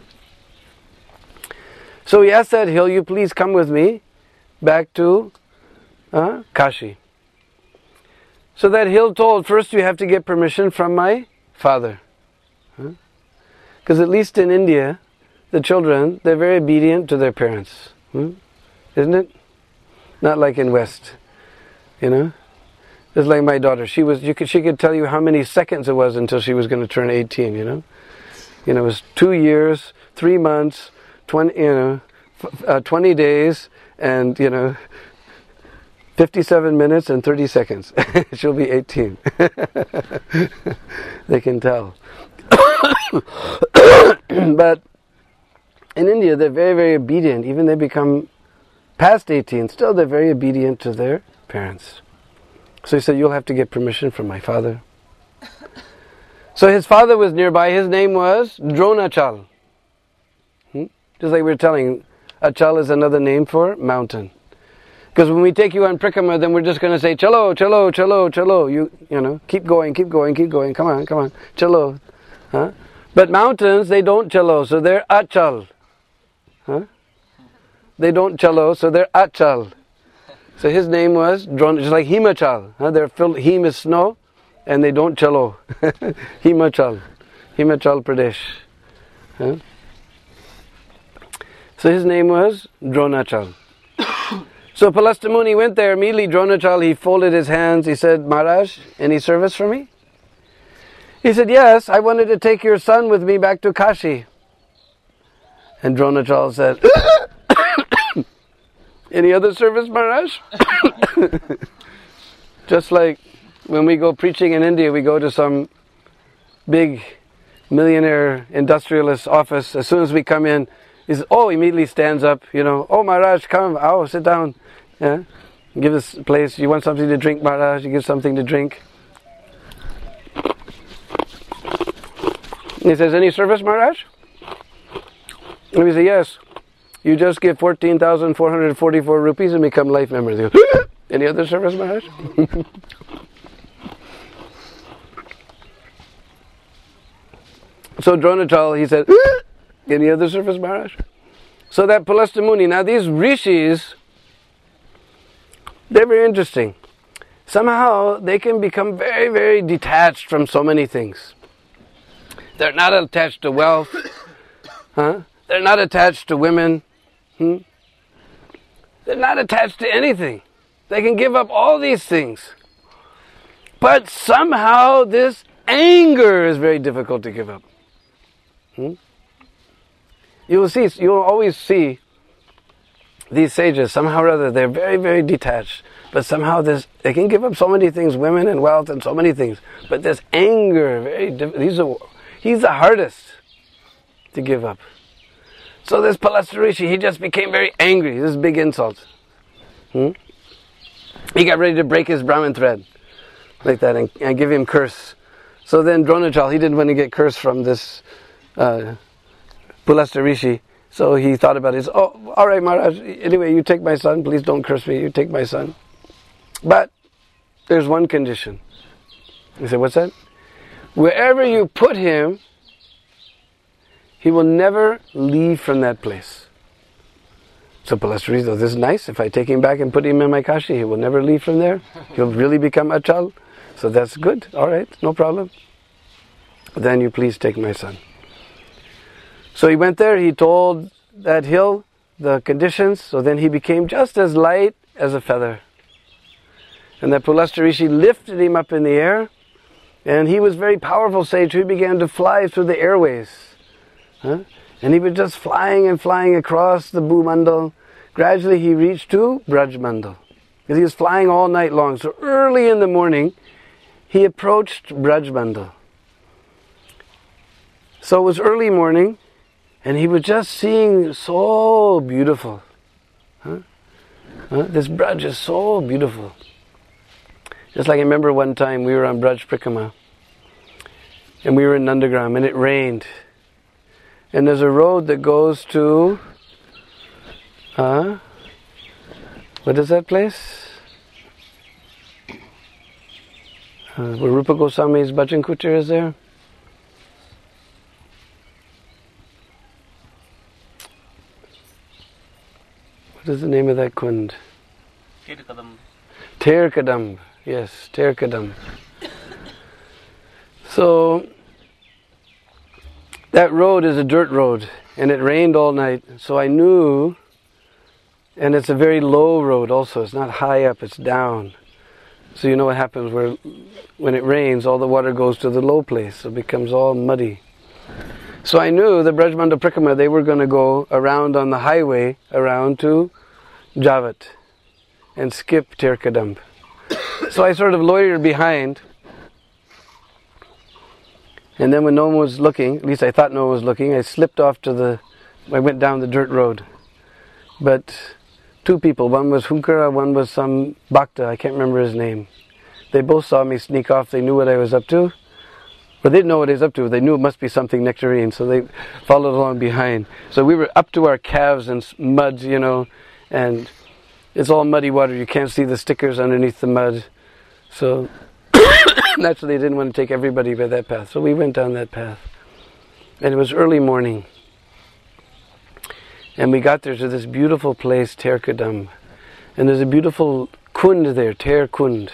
So he asked that hill, you please come with me back to uh, Kashi. So that hill told, first you have to get permission from my father. Because huh? At least in India, the children, they're very obedient to their parents. Hmm? Isn't it? Not like in West. You know? Just like my daughter. She was you could she could tell you how many seconds it was until she was going to turn eighteen, you know? You know, it was two years, three months, twenty you know, uh, twenty days, and you know, fifty-seven minutes and thirty seconds. She'll be eighteen. They can tell. But in India, they're very, very obedient. Even they become past eighteen, still they're very obedient to their parents. So he said, you'll have to get permission from my father. So his father was nearby. His name was Dronachal. Hmm? Just like we were telling, Achal is another name for mountain. Because when we take you on Prikrama, then we're just going to say, chalo, chalo, chalo, chalo. You, you know, keep going, keep going, keep going. Come on, come on, chalo. Huh? But mountains, they don't chalo, so they're achal. Huh? They don't chalo, so they're achal. So his name was Dron, just like Himachal. Huh? They're filled, Him is snow, and they don't chalo. Himachal. Himachal Pradesh. Huh? So his name was Dronachal. So Palastha Muni went there, immediately Dronachal, he folded his hands, he said, Maharaj, any service for me? He said, yes, I wanted to take your son with me back to Kashi. And Dronachal said, any other service, Maharaj? Just like when we go preaching in India, we go to some big millionaire industrialist office. As soon as we come in, he's, oh, immediately stands up, you know, oh, Maharaj, come, oh, sit down. Yeah? Give this place, you want something to drink, Maharaj? You give something to drink. He says, any service, Maharaj? And we say, yes. You just give fourteen thousand four hundred forty-four rupees and become life members. They go, any other service, Maharaj? So Dronachal, he said, any other service, Maharaj? So that Palastha Muni, now these rishis, they're very interesting. Somehow they can become very, very detached from so many things. They're not attached to wealth. Huh? They're not attached to women. Hmm? They're not attached to anything. They can give up all these things. But somehow this anger is very difficult to give up. Hmm? You will see, you will always see these sages, somehow or other, they're very, very detached. But somehow this, they can give up so many things, women and wealth and so many things. But this anger, very these are, he's the hardest to give up. So this Palastha Rishi, he just became very angry. This is big insult. Hmm? He got ready to break his Brahmin thread. Like that, and, and give him curse. So then Dronachal, he didn't want to get cursed from this uh, Palastha Rishi. So he thought about it. He said, oh, all right, Maharaj, anyway, you take my son. Please don't curse me. You take my son. But there's one condition. He said, what's that? Wherever you put him, he will never leave from that place. So Palastha Rishi thought, this is nice. If I take him back and put him in my kashi, he will never leave from there. He'll really become achal. So that's good. All right, no problem. Then you please take my son. So he went there. He told that hill the conditions. So then he became just as light as a feather. And that Palastha Rishi lifted him up in the air. And he was very powerful sage. He began to fly through the airways. Huh? And he was just flying and flying across the Bhumandal. Gradually he reached to Brajmandal. Because he was flying all night long. So early in the morning, he approached Brajmandal. So it was early morning, and he was just seeing so beautiful. Huh? Huh? This Braj is so beautiful. Just like I remember one time we were on Braj Prikrama, and we were in Nandagram, and it rained. And there's a road that goes to, uh, what is that place? Uh, where Rupa Goswami's Bhajan Kutir is there? What is the name of that kund? Terkadam. Terkadam, yes, Terkadam. So, that road is a dirt road, and it rained all night, so I knew, and it's a very low road also, it's not high up, it's down. So you know what happens where when it rains, all the water goes to the low place, so it becomes all muddy. So I knew the Brajmandal Prikrama, they were going to go around on the highway around to Javat and skip Tirkadamb. So I sort of loitered behind, and then when no one was looking, at least I thought no one was looking, I slipped off to the, I went down the dirt road. But two people, one was Hunkara, one was some Bhakta, I can't remember his name. They both saw me sneak off, they knew what I was up to. But they didn't know what I was up to, they knew it must be something nectarine, so they followed along behind. So we were up to our calves in mud, you know, and it's all muddy water, you can't see the stickers underneath the mud. So naturally they didn't want to take everybody by that path, so we went down that path. And it was early morning. And we got there to this beautiful place, Tirkadamb. And there's a beautiful kund there, Ter Kund.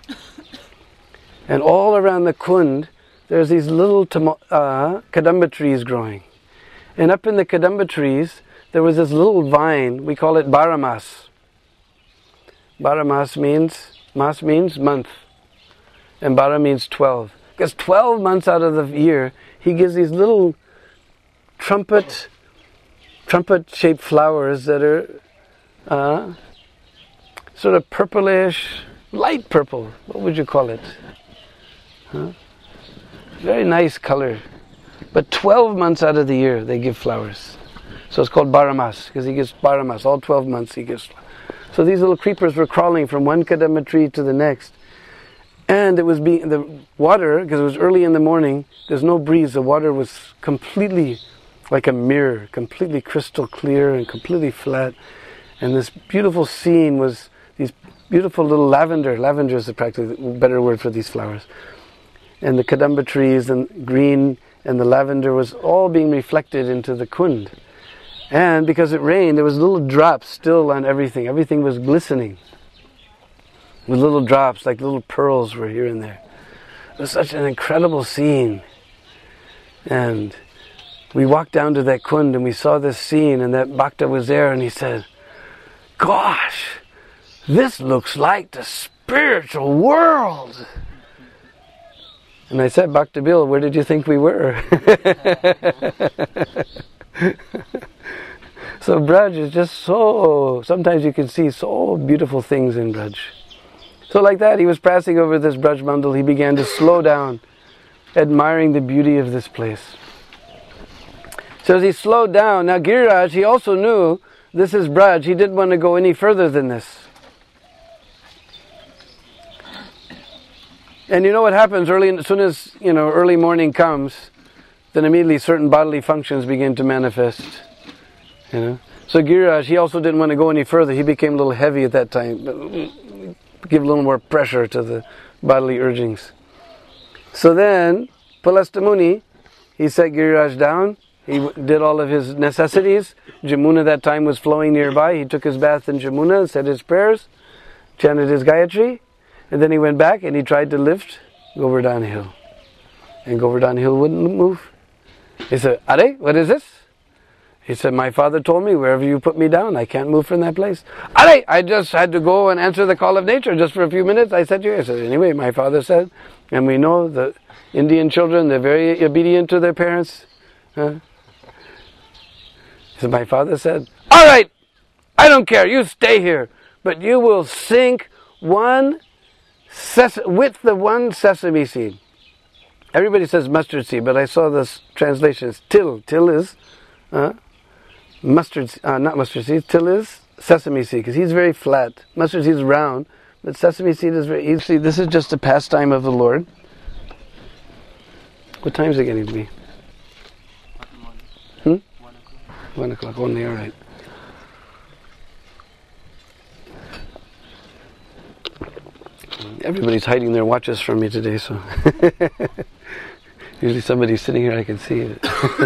And all around the kund, there's these little uh, kadamba trees growing. And up in the kadamba trees, there was this little vine, we call it Baramas. Baramas means, mas means month. And Bara means twelve. Because twelve months out of the year, he gives these little trumpet trumpet-shaped flowers that are uh, sort of purplish, light purple. What would you call it? Huh? Very nice color. But twelve months out of the year they give flowers. So it's called Baramas, because he gives Baramas. All twelve months he gives. So these little creepers were crawling from one kadamba tree to the next. And it was being, the water, because it was early in the morning, there's no breeze, the water was completely like a mirror, completely crystal clear and completely flat. And this beautiful scene was these beautiful little lavender, lavender is practically a better word for these flowers. And the kadamba trees and green and the lavender was all being reflected into the kund. And because it rained, there was little drops still on everything. Everything was glistening with little drops, like little pearls were here and there. It was such an incredible scene. And we walked down to that kund and we saw this scene, and that Bhakta was there, and he said, "Gosh, this looks like the spiritual world." And I said, "Bhakta Bill, where did you think we were?" So Braj is just so, sometimes you can see so beautiful things in Braj. So like that, he was passing over this Braj Mandal, he began to slow down, admiring the beauty of this place. So as he slowed down, now Giriraj, he also knew this is Braj, he didn't want to go any further than this. And you know what happens early, as soon as, you know, early morning comes, then immediately certain bodily functions begin to manifest. You know? So Giriraj, he also didn't want to go any further, he became a little heavy at that time, give a little more pressure to the bodily urgings. So then, Pulastya Muni, he set Giriraj down, he did all of his necessities. Jamuna that time was flowing nearby. He took his bath in Jamuna, said his prayers, chanted his Gayatri, and then he went back and he tried to lift Govardhan Hill. And Govardhan Hill wouldn't move. He said, "Are, what is this?" He said, "My father told me, wherever you put me down, I can't move from that place." "Are, I just had to go and answer the call of nature just for a few minutes. I said to you." I said, "Anyway, my father said," and we know the Indian children, they're very obedient to their parents. Huh? So my father said, "All right, I don't care, you stay here, but you will sink one ses- with the one sesame seed." Everybody says mustard seed, but I saw this translation, it's till. Till is uh, mustard, uh, not mustard seed, till is sesame seed, because he's very flat. Mustard seed is round, but sesame seed is very easy. This is just a pastime of the Lord. What time is it getting to be? Hmm? One o'clock only, all right. Everybody's hiding their watches from me today, so usually somebody's sitting here, I can see it.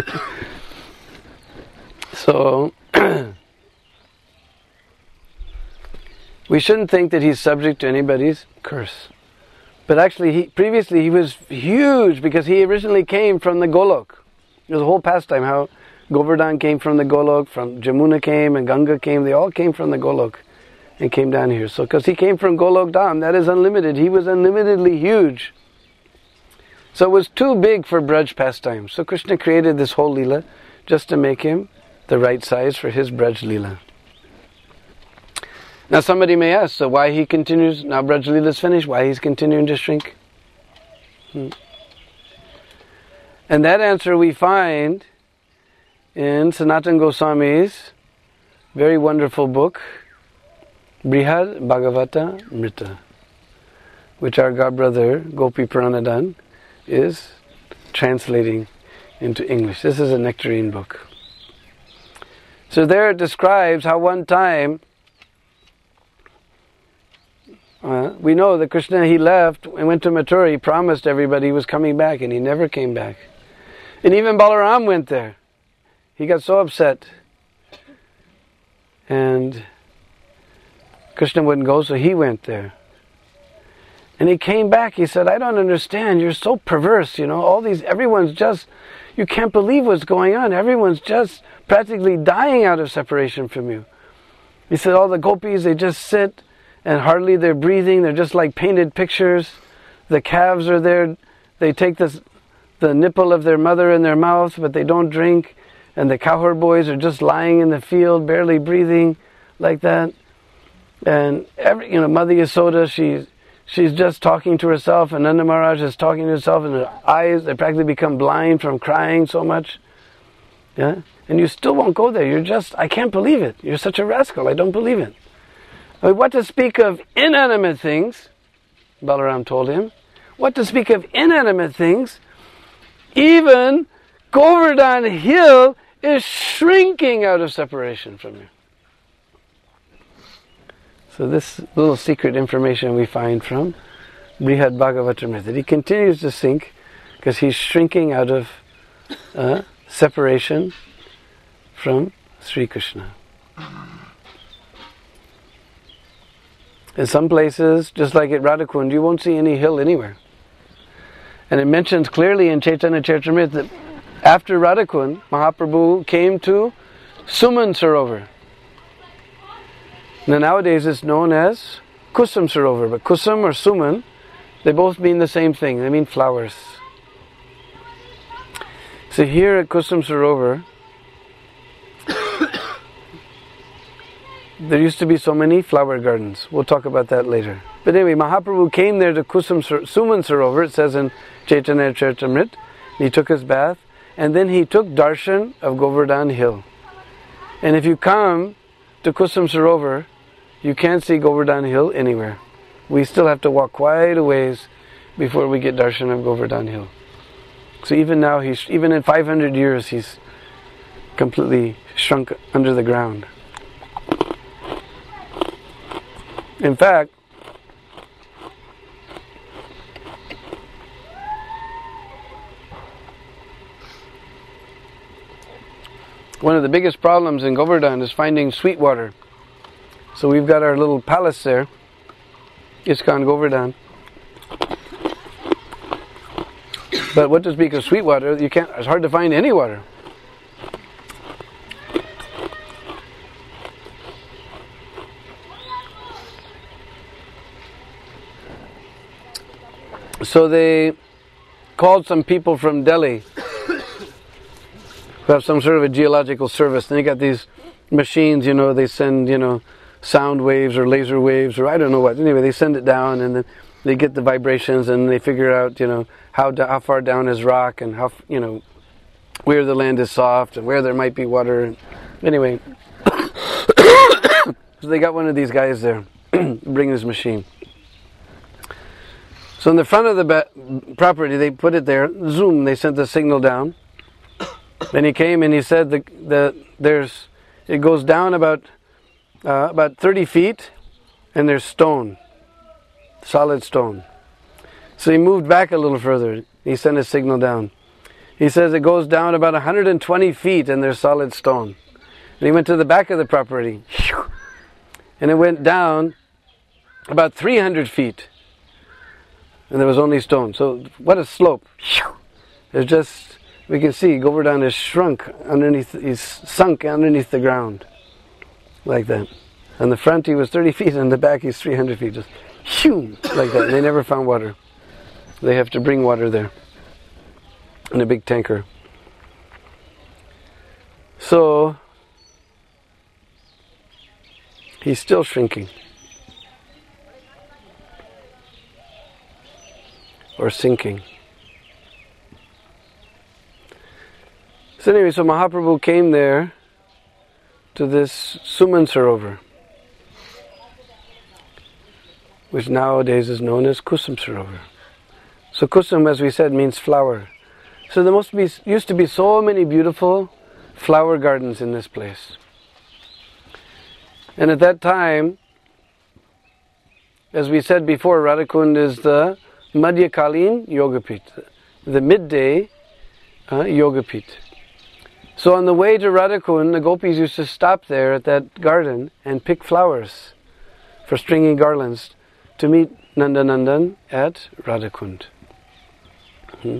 So we shouldn't think that he's subject to anybody's curse. But actually, he previously he was huge, because he originally came from the Golok. There's a whole pastime how Govardhan came from the Golok, from Jamuna came and Ganga came, they all came from the Golok. and came down here. So, because he came from Golok Dham, that is unlimited. He was unlimitedly huge. So it was too big for Braj pastime. So Krishna created this whole Leela just to make him the right size for his Braj Leela. Now somebody may ask, so why he continues, now Braj Leela is finished, why he's continuing to shrink? Hmm. And that answer we find in Sanatana Goswami's very wonderful book, Brihad Bhagavata Mrita, which our godbrother Gopi Pranadhan is translating into English. This is a nectarine book. So there it describes how one time, uh, we know that Krishna, he left and went to Mathura. He promised everybody he was coming back, and he never came back. And even Balaram went there. He got so upset. And Krishna wouldn't go, so he went there. And he came back, he said, I don't understand, you're so perverse, you know, all these, everyone's just, you can't believe what's going on, everyone's just practically dying out of separation from you. He said, all the gopis, they just sit, and hardly they're breathing, they're just like painted pictures, the calves are there, they take this, the nipple of their mother in their mouth, but they don't drink, and the cowherd boys are just lying in the field, barely breathing, like that. And every, you know, Mother Yasoda, she's she's just talking to herself, and Nanda Maharaj is talking to himself, and her eyes, they practically become blind from crying so much. Yeah, and you still won't go there. You're just, I can't believe it. You're such a rascal. I don't believe it. I mean, what to speak of inanimate things? Balaram told him. What to speak of inanimate things? Even Govardhan Hill is shrinking out of separation from you. So this little secret information we find from Brihad Bhagavatamrita. He continues to sink because he's shrinking out of uh, separation from Sri Krishna. In some places, just like at Radhakund, you won't see any hill anywhere. And it mentions clearly in Chaitanya Charitamrita that after Radhakund, Mahaprabhu came to Suman Sarovar. Now nowadays it's known as Kusum Sarovar, but Kusum or Suman, they both mean the same thing. They mean flowers. So here at Kusum Sarovar, there used to be so many flower gardens. We'll talk about that later. But anyway, Mahaprabhu came there to Kusum Suman Sarovar, it says in Chaitanya Charitamrita. He took his bath, and then he took darshan of Govardhan Hill. And if you come to Kusum Sarovar, you can't see Govardhan Hill anywhere. We still have to walk quite a ways before we get darshan of Govardhan Hill. So even now, he's even in five hundred years, he's completely shrunk under the ground. In fact, one of the biggest problems in Govardhan is finding sweet water. So we've got our little palace there, ISKCON Govardhan. But what to speak of sweet water, you can't, it's hard to find any water. So they called some people from Delhi who have some sort of a geological service. And they got these machines, you know, they send, you know, sound waves or laser waves or I don't know what. Anyway, they send it down and then they get the vibrations and they figure out, you know, how how far down is rock and how, you know, where the land is soft and where there might be water. Anyway, so they got one of these guys there bring this machine. So in the front of the ba- property, they put it there. Zoom, they sent the signal down. Then he came and he said the the there's it goes down about uh, about thirty feet, and there's stone, solid stone. So he moved back a little further. He sent a signal down. He says it goes down about one hundred twenty feet, and there's solid stone. And he went to the back of the property, and it went down about three hundred feet. And there was only stone. So what a slope. There's just, we can see Govardhan is shrunk underneath, he's sunk underneath the ground. Like that. On the front he was thirty feet, and on the back he's three hundred feet. Just shoo, like that. And they never found water. They have to bring water there in a big tanker. So he's still shrinking. Or sinking. So anyway, so Mahaprabhu came there to this Suman Sarovar, which nowadays is known as Kusum Sarovar. So Kusum, as we said, means flower. So there must be used to be so many beautiful flower gardens in this place. And at that time, as we said before, Radhakund is the Madhyakalin Yogapit, the midday uh, Yogapit. So on the way to Radhakund, the gopis used to stop there at that garden and pick flowers for stringing garlands to meet Nandanandan at Radhakund. Hmm.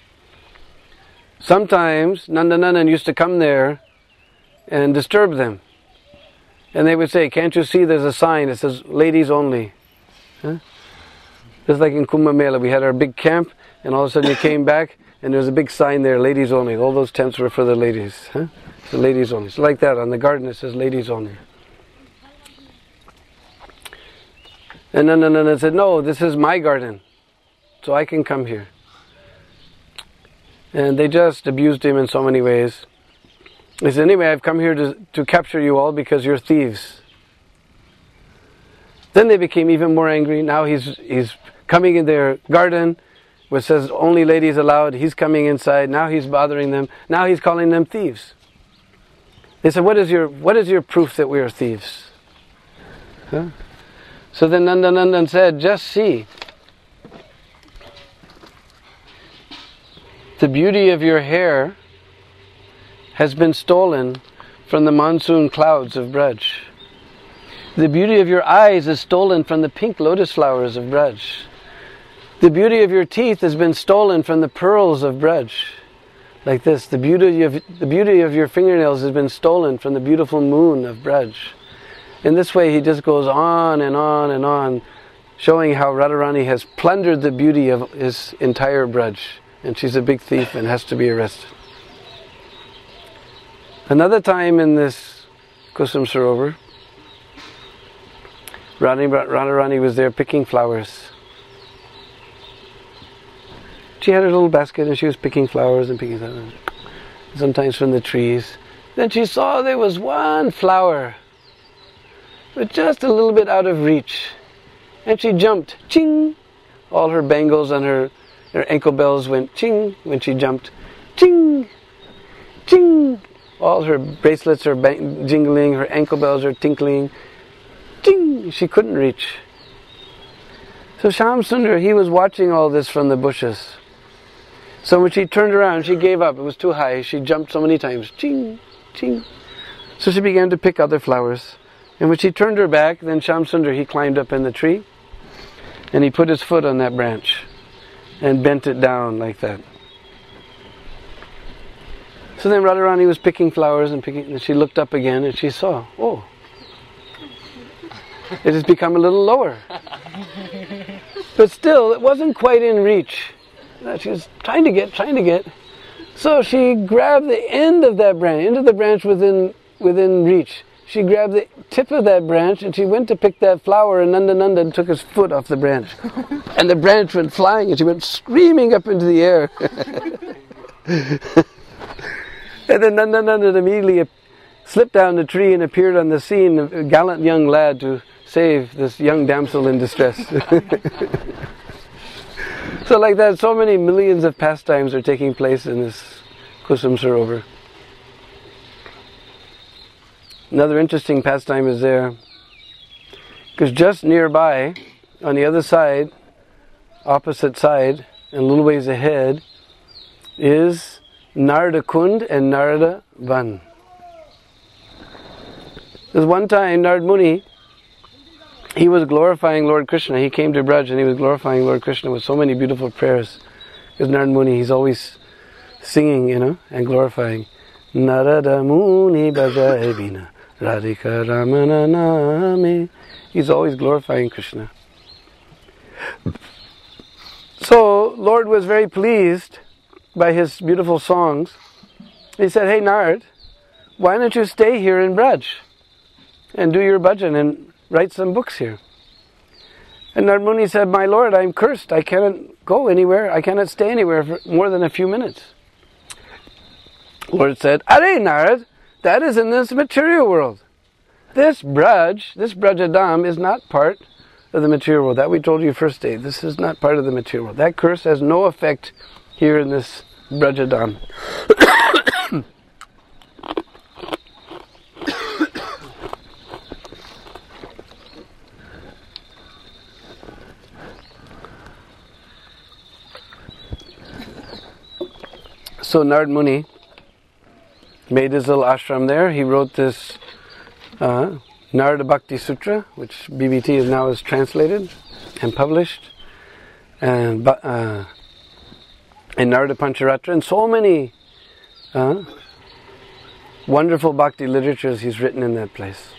Sometimes Nandanandan used to come there and disturb them. And they would say, "Can't you see there's a sign that says ladies only?" Huh? Just like in Kumbh Mela, we had our big camp, and all of a sudden you came back and there was a big sign there, ladies only. All those tents were for the ladies. Huh? So ladies only. So like that, on the garden it says ladies only. And then, and then I said, "No, this is my garden, so I can come here." And they just abused him in so many ways. He said, "Anyway, I've come here to, to capture you all because you're thieves." Then they became even more angry. Now he's he's coming in their garden, which says only ladies allowed. He's coming inside. Now he's bothering them. Now he's calling them thieves. They said, "What is your what is your proof that we are thieves?" Huh? So then Nandanandan said, "Just see. The beauty of your hair has been stolen from the monsoon clouds of Braj. The beauty of your eyes is stolen from the pink lotus flowers of Braj. The beauty of your teeth has been stolen from the pearls of Braj." Like this, the beauty of the beauty of your fingernails has been stolen from the beautiful moon of Braj. In this way he just goes on and on and on, showing how Radharani has plundered the beauty of his entire Braj. And she's a big thief and has to be arrested. Another time in this Kusum Sarovar, Radharani was there picking flowers. She had her little basket and she was picking flowers and picking flowers, sometimes from the trees. Then she saw there was one flower, but just a little bit out of reach. And she jumped, ching! All her bangles and her, her ankle bells went ching when she jumped, ching! Ching! All her bracelets are bang- jingling, her ankle bells are tinkling, ching! She couldn't reach. So Shyam Sundar, he was watching all this from the bushes. So when she turned around, she gave up. It was too high. She jumped so many times. Ching, ching. So she began to pick other flowers. And when she turned her back, then Shyam Sundar, he climbed up in the tree. And he put his foot on that branch. And bent it down like that. So then Radharani was picking flowers and picking. And she looked up again and she saw, oh, it has become a little lower. But still, it wasn't quite in reach. She was trying to get, trying to get. So she grabbed the end of that branch, end of the branch within within reach. She grabbed the tip of that branch and she went to pick that flower, and Nandanandan took his foot off the branch. And the branch went flying and she went screaming up into the air. And then Nandanandan immediately slipped down the tree and appeared on the scene, a gallant young lad to save this young damsel in distress. So like that, so many millions of pastimes are taking place in this Kusum Sarovar. Another interesting pastime is there, because just nearby, on the other side, opposite side, and a little ways ahead, is Narada Kund and Narada Van. There's one time Narad Muni, he was glorifying Lord Krishna. He came to Braj and he was glorifying Lord Krishna with so many beautiful prayers. Because Narad Muni, he's always singing, you know, and glorifying. Narada Muni bajai bina, Radhika Ramana Name. He's always glorifying Krishna. So, Lord was very pleased by his beautiful songs. He said, hey Narad, why don't you stay here in Braj and do your bhajan and write some books here? And Narad Muni said, my Lord, I'm cursed. I cannot go anywhere. I cannot stay anywhere for more than a few minutes. Lord said, Are Narad, that is in this material world. This Braj, this Brajadam is not part of the material world. That we told you first day. This is not part of the material world. That curse has no effect here in this Brajadam. So Narad Muni made his little ashram there. He wrote this uh, Narada Bhakti Sutra, which B B T is now is translated and published, and uh, and Narada Pancharatra, and so many uh, wonderful bhakti literatures he's written in that place.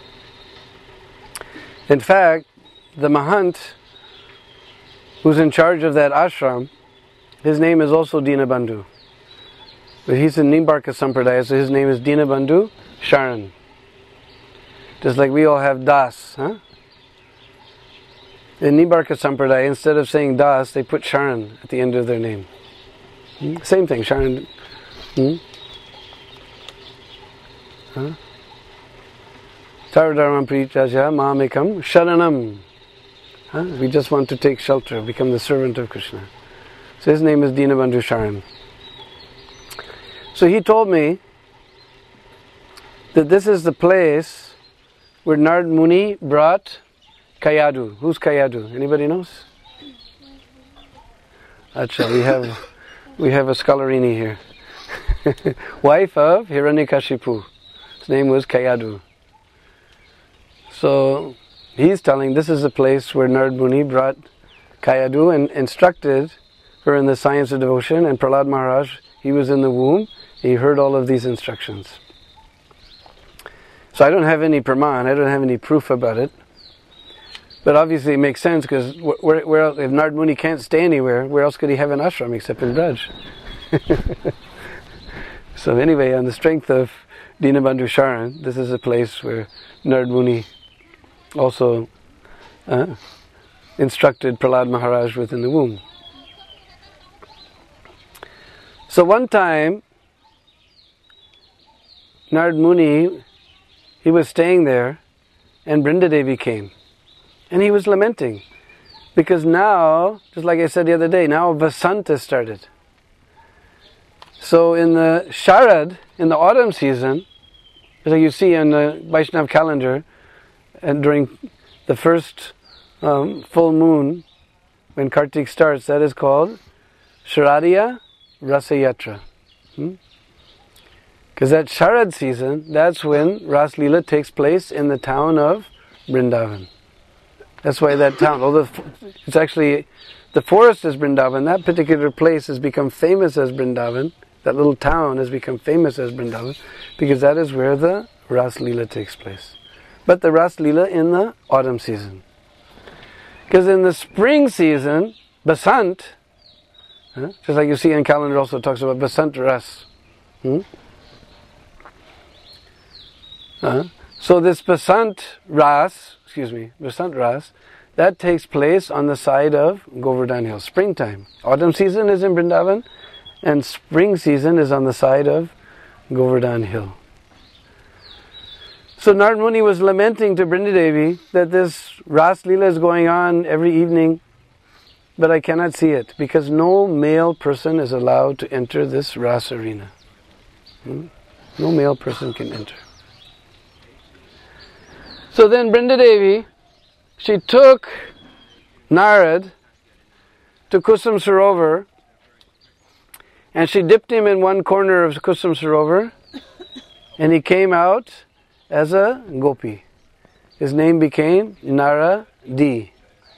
In fact, the Mahant who's in charge of that ashram, his name is also Dinabandhu. But he's in Nimbarka Sampradaya, so his name is Dinabandhu Sharan. Just like we all have Das, huh? In Nimbarka Sampradaya, instead of saying Das, they put Sharan at the end of their name. Hmm? Same thing, Sharan. Hmm? Huh? Taradharmam Prichasya Mamekam Sharanam. Huh? We just want to take shelter, become the servant of Krishna. So his name is Dinabandhu Sharan. So he told me that this is the place where Narad Muni brought Kayadu. Who's Kayadu? Anybody knows? Acha, we have we have a scholarini here. Wife of Hiranyakashipu. His name was Kayadu. So he's telling this is the place where Narad Muni brought Kayadu and instructed her in the science of devotion, and Prahlad Maharaj, he was in the womb. He heard all of these instructions. So I don't have any praman, I don't have any proof about it. But obviously it makes sense, because where, where else, if Narad Muni can't stay anywhere, where else could he have an ashram except in Braj? So anyway, on the strength of Dinabandhu Sharan, this is a place where Narad Muni also uh, instructed Prahlad Maharaj within the womb. So one time, Narad Muni, he was staying there, and Brinda Devi came. And he was lamenting. Because now, just like I said the other day, now Vasanta started. So in the Sharad, in the autumn season, as you see in the Vaishnav calendar, and during the first um, full moon, when Kartik starts, that is called Sharadiya Rasa Yatra. Hmm? Because that Sharad season, that's when Ras Leela takes place in the town of Vrindavan. That's why that town, although it's actually, the forest is Vrindavan, that particular place has become famous as Vrindavan, that little town has become famous as Vrindavan, because that is where the Ras Leela takes place. But the Ras Leela in the autumn season. Because in the spring season, Basant, huh, just like you see in calendar also talks about Basant Ras. Hmm? Uh, so this Basant Ras, excuse me, Basant Ras, that takes place on the side of Govardhan Hill, springtime. Autumn season is in Vrindavan, and spring season is on the side of Govardhan Hill. So Narad Muni was lamenting to Brinda Devi that this Ras Leela is going on every evening, but I cannot see it, because no male person is allowed to enter this Ras arena. Hmm? No male person can enter. So then Brinda Devi, she took Narad to Kusum Sarovar, and she dipped him in one corner of Kusum Sarovar, and he came out as a gopi. His name became Naradi.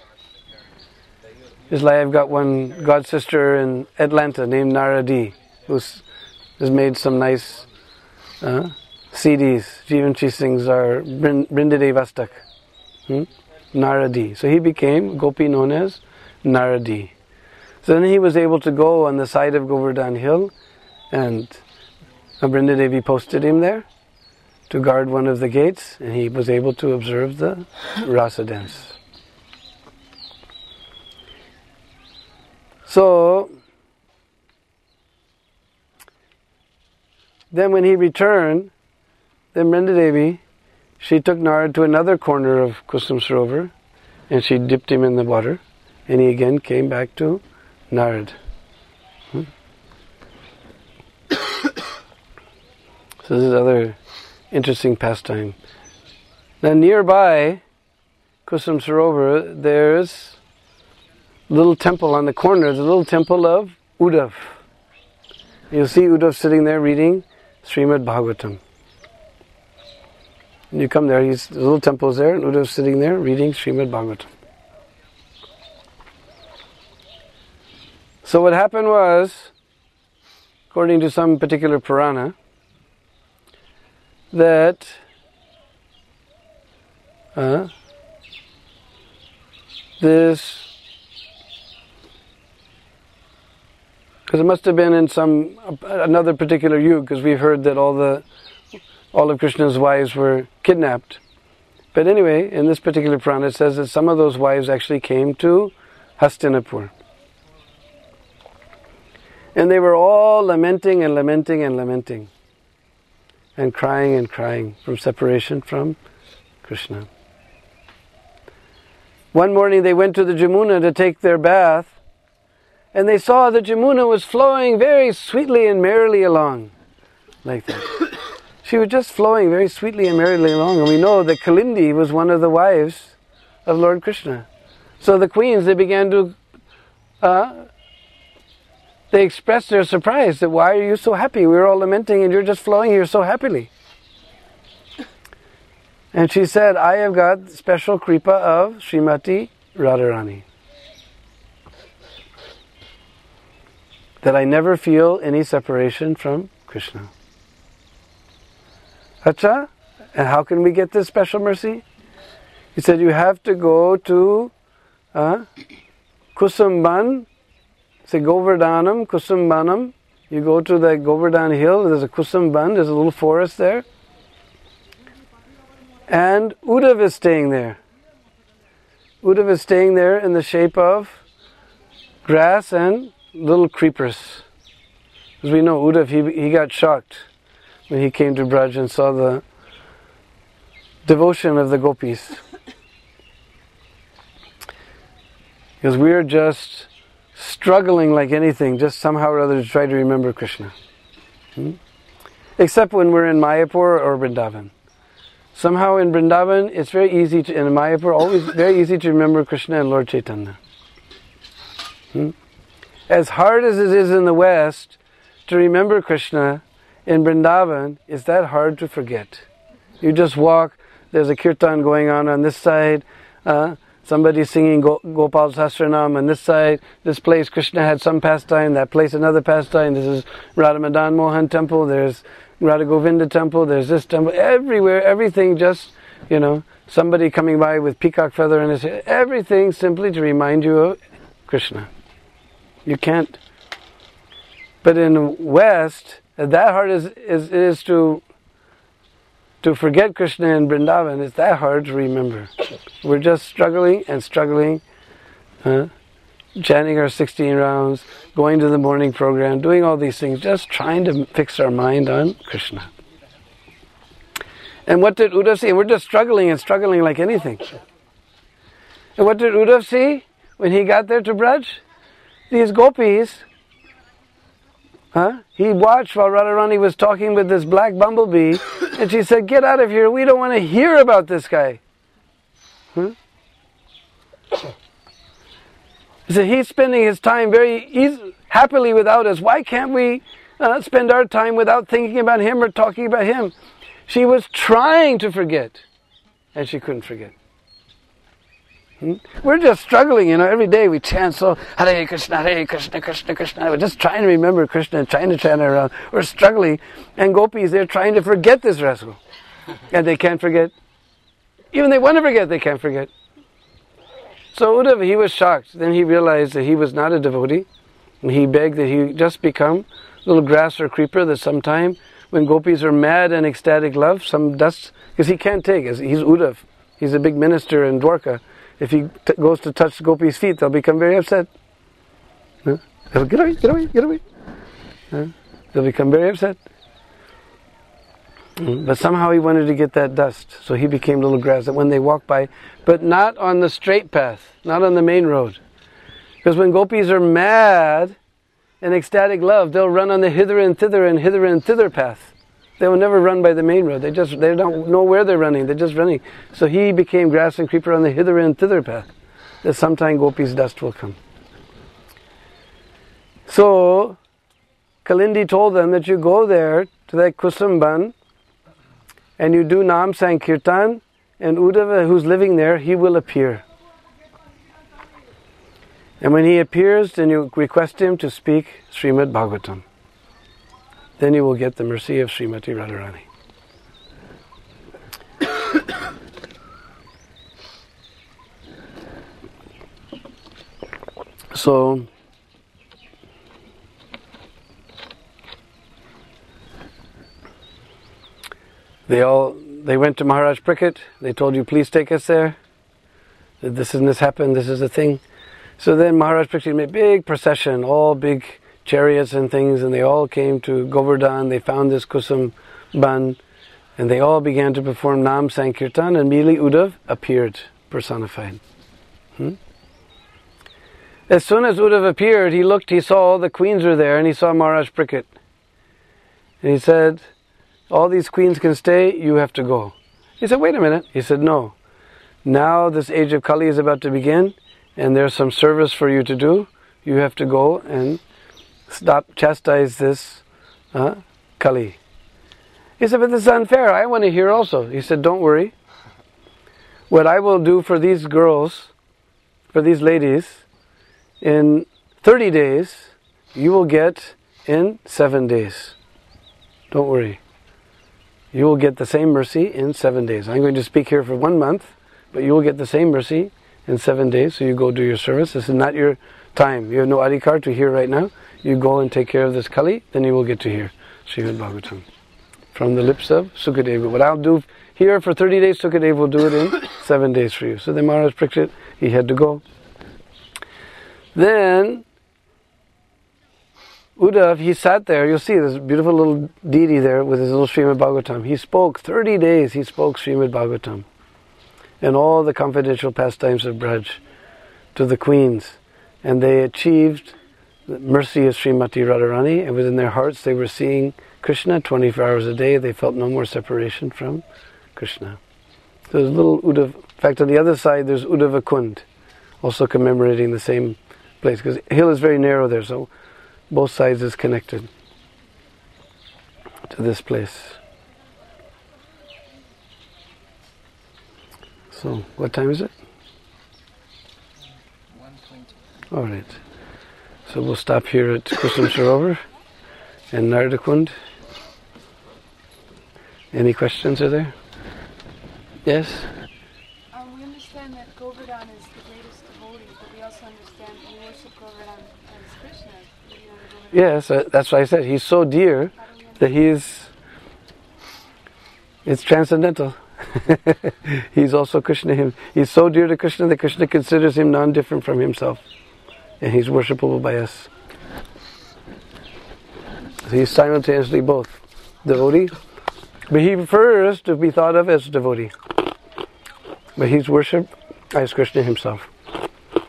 Just like I've got one god sister in Atlanta named Naradi, who's has made some nice uh, C Ds. Jivanchi sings our Brindadevastak. Hmm? Naradi. So he became a gopi known as Naradi. So then he was able to go on the side of Govardhan Hill, and Brindadevi posted him there to guard one of the gates, and he was able to observe the rasa dance. So then when he returned, then Brindadevi, she took Narad to another corner of Kusum Sarovar, and she dipped him in the water, and he again came back to Narad. Hmm? So this is another interesting pastime. Now nearby Kusum Sarovar, there's a little temple on the corner, the little temple of Uddhav. You'll see Uddhav sitting there reading Srimad Bhagavatam. And you come there, he's, the little temple's there, and Uddhav's sitting there reading Srimad Bhagavatam. So what happened was, according to some particular Purana, that uh, this, because it must have been in some another particular yuga, because we've heard that all the all of Krishna's wives were kidnapped. But anyway, in this particular Purana, it says that some of those wives actually came to Hastinapur. And they were all lamenting and lamenting and lamenting, and crying and crying from separation from Krishna. One morning they went to the Jamuna to take their bath, and they saw the Jamuna was flowing very sweetly and merrily along, like that. She was just flowing very sweetly and merrily along, and we know that Kalindi was one of the wives of Lord Krishna. So the queens, they began to, uh, they expressed their surprise that, why are you so happy? We were all lamenting and you're just flowing here so happily. And she said, I have got special kripa of Srimati Radharani, that I never feel any separation from Krishna. Acha, and how can we get this special mercy? He said, you have to go to uh, Kusumban, say Govardhanam, Kusumbanam. You go to the Govardhan hill, there's a Kusumban, there's a little forest there. And Uddhav is staying there. Uddhav is staying there in the shape of grass and little creepers. As we know, Uddhav, he, he got shocked when he came to Braj and saw the devotion of the gopis. Because we are just struggling like anything, just somehow or other to try to remember Krishna. Hmm? Except when we're in Mayapur or Vrindavan. Somehow in Vrindavan, it's very easy to, in Mayapur, always very easy to remember Krishna and Lord Chaitanya. Hmm? As hard as it is in the West to remember Krishna, in Vrindavan, it's that hard to forget. You just walk, there's a kirtan going on on this side, uh, somebody singing Go- Gopal Sahasranam on this side, this place Krishna had some pastime, that place another pastime, this is Radha Madan Mohan temple, there's Radha Govinda temple, there's this temple, everywhere, everything just, you know, somebody coming by with peacock feather in his head, everything simply to remind you of Krishna. You can't. But in the West, that hard as is, is to to forget Krishna in Vrindavan, it's that hard to remember. We're just struggling and struggling, huh? chanting our sixteen rounds, going to the morning program, doing all these things, just trying to fix our mind on Krishna. And what did Uddhav see? We're just struggling and struggling like anything. And what did Uddhav see when he got there to Braj? These gopis, huh? He watched while Radharani was talking with this black bumblebee, and she said, get out of here, we don't want to hear about this guy. Huh? He said, he's spending his time very easy, happily without us. Why can't we uh, spend our time without thinking about him or talking about him? She was trying to forget, and she couldn't forget. Hmm? We're just struggling, you know, every day we chant so, Hare Krishna, Hare Krishna, Krishna Krishna. We're just trying to remember Krishna, trying to chant around. We're struggling. And gopis, they're trying to forget this rascal. And they can't forget. Even they want to forget, they can't forget. So Uddhava, he was shocked. Then he realized that he was not a devotee. And he begged that he just become a little grass or creeper, that sometime when gopis are mad and ecstatic love, some dust, because he can't take it. He's Uddhav. He's a big minister in Dwarka. If he t- goes to touch gopis' feet, they'll become very upset. Huh? They'll get away, get away, get away. Huh? They'll become very upset. Mm. But somehow he wanted to get that dust, so he became little grass that when they walk by, but not on the straight path, not on the main road. Because when gopis are mad and ecstatic love, they'll run on the hither and thither and hither and thither path. They will never run by the main road. They just they don't know where they're running. They're just running. So he became grass and creeper on the hither and thither path. That sometime gopis' dust will come. So Kalindi told them that you go there to that Kusumban and you do Nam Sankirtan, and Uddhava, who's living there, he will appear. And when he appears, then you request him to speak Srimad Bhagavatam. Then you will get the mercy of Srimati Radharani. So, they all they went to Maharaj Parikshit. They told you, please take us there. This and this happened. This is the thing. So then Maharaj Parikshit made a big procession, all big chariots and things, and they all came to Govardhan. They found this Kusum Ban, and they all began to perform Nam Sankirtan, and immediately Uddhav appeared, personified. Hmm? As soon as Uddhav appeared, he looked, he saw all the queens were there, and he saw Maharaj Parikshit. And he said, all these queens can stay, you have to go. He said, wait a minute. He said, no. Now this age of Kali is about to begin, and there's some service for you to do. You have to go and stop, chastise this uh, Kali. He said, but this is unfair. I want to hear also. He said, don't worry. What I will do for these girls, for these ladies, in thirty days, you will get in seven days. Don't worry. You will get the same mercy in seven days. I'm going to speak here for one month, but you will get the same mercy in seven days. So you go do your service. This is not your time. You have no adhikar to hear right now. You go and take care of this Kali, then you will get to hear Srimad Bhagavatam from the lips of Sukadeva. What I'll do here for thirty days, Sukadeva will do it in seven days for you. So then Maharaj Parikshit, he had to go. Then Uddhav, he sat there. You'll see this beautiful little deity there with his little Srimad Bhagavatam. He spoke thirty days. He spoke Srimad Bhagavatam and all the confidential pastimes of Braj to the queens, and they achieved the mercy of Srimati Radharani, and within their hearts they were seeing Krishna twenty-four hours a day. They felt no more separation from Krishna. So there's a little Uddhav. In fact, on the other side there's Uddhava Kund, also commemorating the same place, because the hill is very narrow there, so both sides is connected to this place. So, what time is it? one twenty. All right. So we'll stop here at Kusum Sarovar and Narada Kund. Any questions are there? Yes? Um, we understand that Govardhan is the greatest devotee, but we also understand we worship Govardhan as Krishna. You know, Govardhan. Yes, uh, that's what I said. He's so dear that he's, it's transcendental. He's also Krishna. Him. He's so dear to Krishna that Krishna considers him non-different from himself. And he's worshipable by us. So he's simultaneously both devotee, but he prefers to be thought of as devotee. But he's worshipped as Krishna himself. I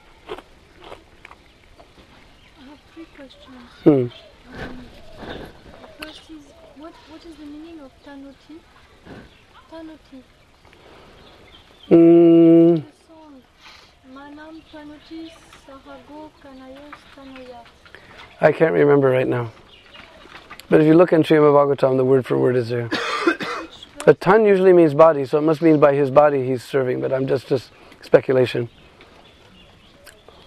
have three questions. Hmm. Um, the first is, what, what is the meaning of Tanuti? Tanuti. Mm, The song. Manam Tanuti Sahago Kanayos Tanaya. I can't remember right now. But if you look in Srimad Bhagavatam, the word for word is there. A ton usually means body, so it must mean by his body he's serving, but I'm just just speculation.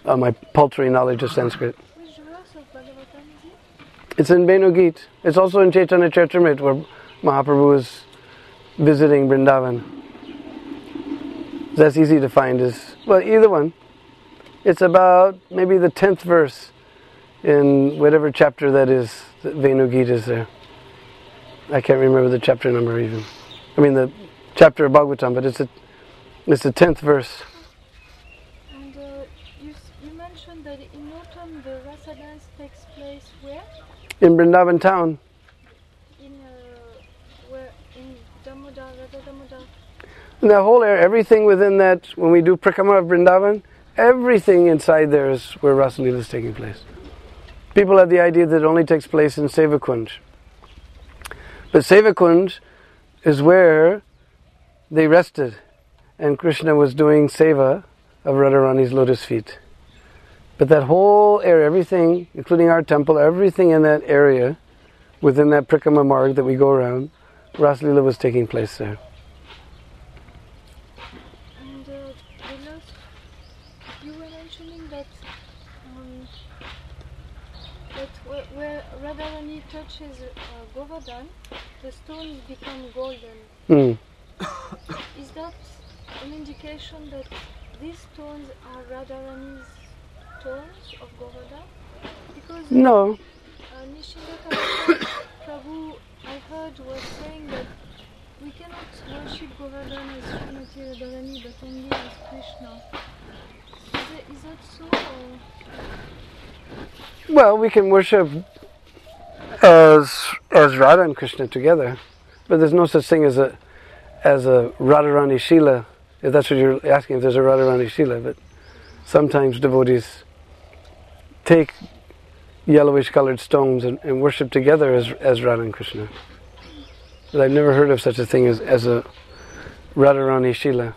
uh, my paltry knowledge of Sanskrit. Which verse of Bhagavatam is it? It's in Benu Geet. It's also in Chaitanya Charitamrita where Mahaprabhu is visiting Vrindavan. That's easy to find. Is well, either one. It's about maybe the tenth verse in whatever chapter that is. That Venu Geet is there. I can't remember the chapter number even. I mean the chapter of Bhagavatam, but it's a, it's the tenth verse. And uh, you, you mentioned that in autumn the Rasa dance takes place where? In Vrindavan town. In uh, where in Damodar, Radha Damodar. In that whole area, everything within that, when we do Prakama of Vrindavan, everything inside there is where Rasa Leela is taking place. People have the idea that it only takes place in Sevakunj. But Sevakunj is where they rested, and Krishna was doing seva of Radharani's lotus feet. But that whole area, everything, including our temple, everything in that area, within that Prakama Marg that we go around, Rasa Leela was taking place there. And uh, the last, you were mentioning that um, that where, where Radharani touches uh, Govardhan, the stones become golden. Mm. Is that an indication that these stones are Radharani's stones of Govardhan? Because uh, No. uh, Nishingatha Prabhu, I heard, was saying that we cannot worship Govardhan as Srimati Radharani but only as Krishna. Is, it, is that so? Or? Well, we can worship as as Radha and Krishna together, but there's no such thing as a as a Radharani Shila, if that's what you're asking, if there's a Radharani Shila. But sometimes devotees take yellowish colored stones and, and worship together as as Radha and Krishna. But I've never heard of such a thing as, as a Radharani Shila.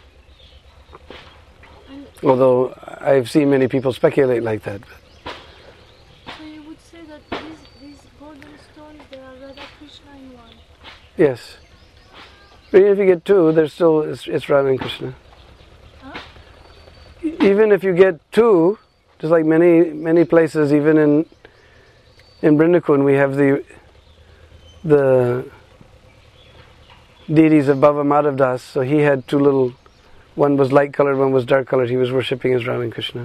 Although I've seen many people speculate like that. So you would say that these, these golden stones, they are Radha Krishna in one? Yes. But even if you get two, there's still, it's, it's Radha and Krishna. Huh? Even if you get two, just like many many places, even in in Brindakun, we have the the deities of Baba Madhav Das. So he had two little, one was light colored, one was dark colored. He was worshipping as Radha and Krishna.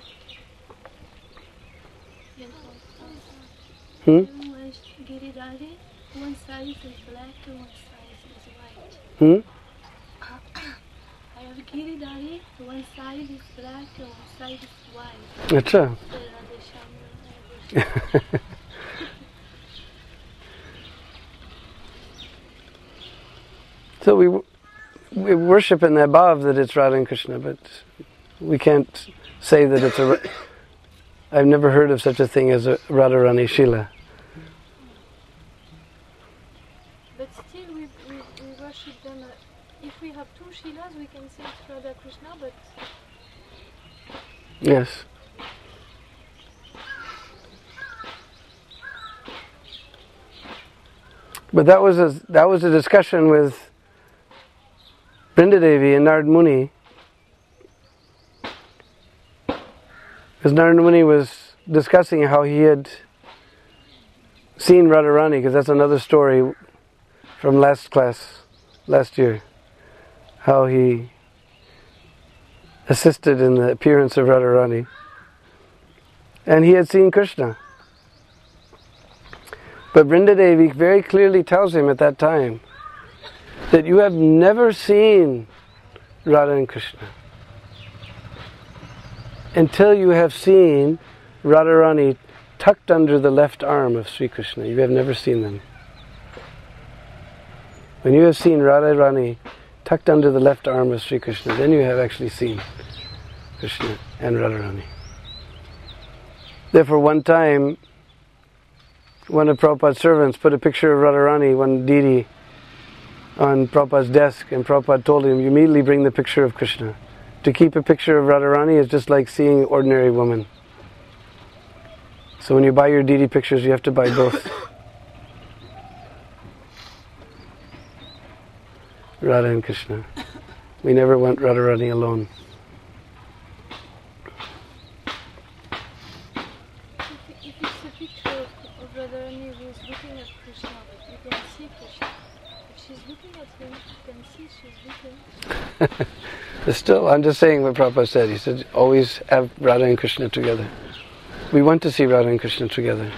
Hmm? Giridhari, one side is black and one side is white. Hmm? I have Giridhari, one side is black and one side is white. Acha. So Radha So we we worship in that bhav that it's Radha and Krishna, but we can't say that it's a. I've never heard of such a thing as a Radharani Shila. But still, we, we, we worship them. Uh, if we have two Shilas, we can say it's Radha Krishna, but Yes. But that was a that was a discussion with Brindadevi and Narad Muni. Because Narad Muni was discussing how he had seen Radharani, because that's another story from last class, last year. How he assisted in the appearance of Radharani. And he had seen Krishna. But Brindadevi very clearly tells him at that time that you have never seen Radha and Krishna until you have seen Radharani tucked under the left arm of Sri Krishna. You have never seen them. When you have seen Radharani tucked under the left arm of Sri Krishna, then you have actually seen Krishna and Radharani. Therefore, one time, one of Prabhupada's servants put a picture of Radharani, one deity, on Prabhupada's desk, and Prabhupada told him, you immediately bring the picture of Krishna. To keep a picture of Radharani is just like seeing an ordinary woman. So when you buy your deity pictures, you have to buy both. Radha and Krishna. We never want Radharani alone. looking at him. You can see she's looking. But still, I'm just saying what Prabhupada said. He said, always have Radha and Krishna together. We want to see Radha and Krishna together.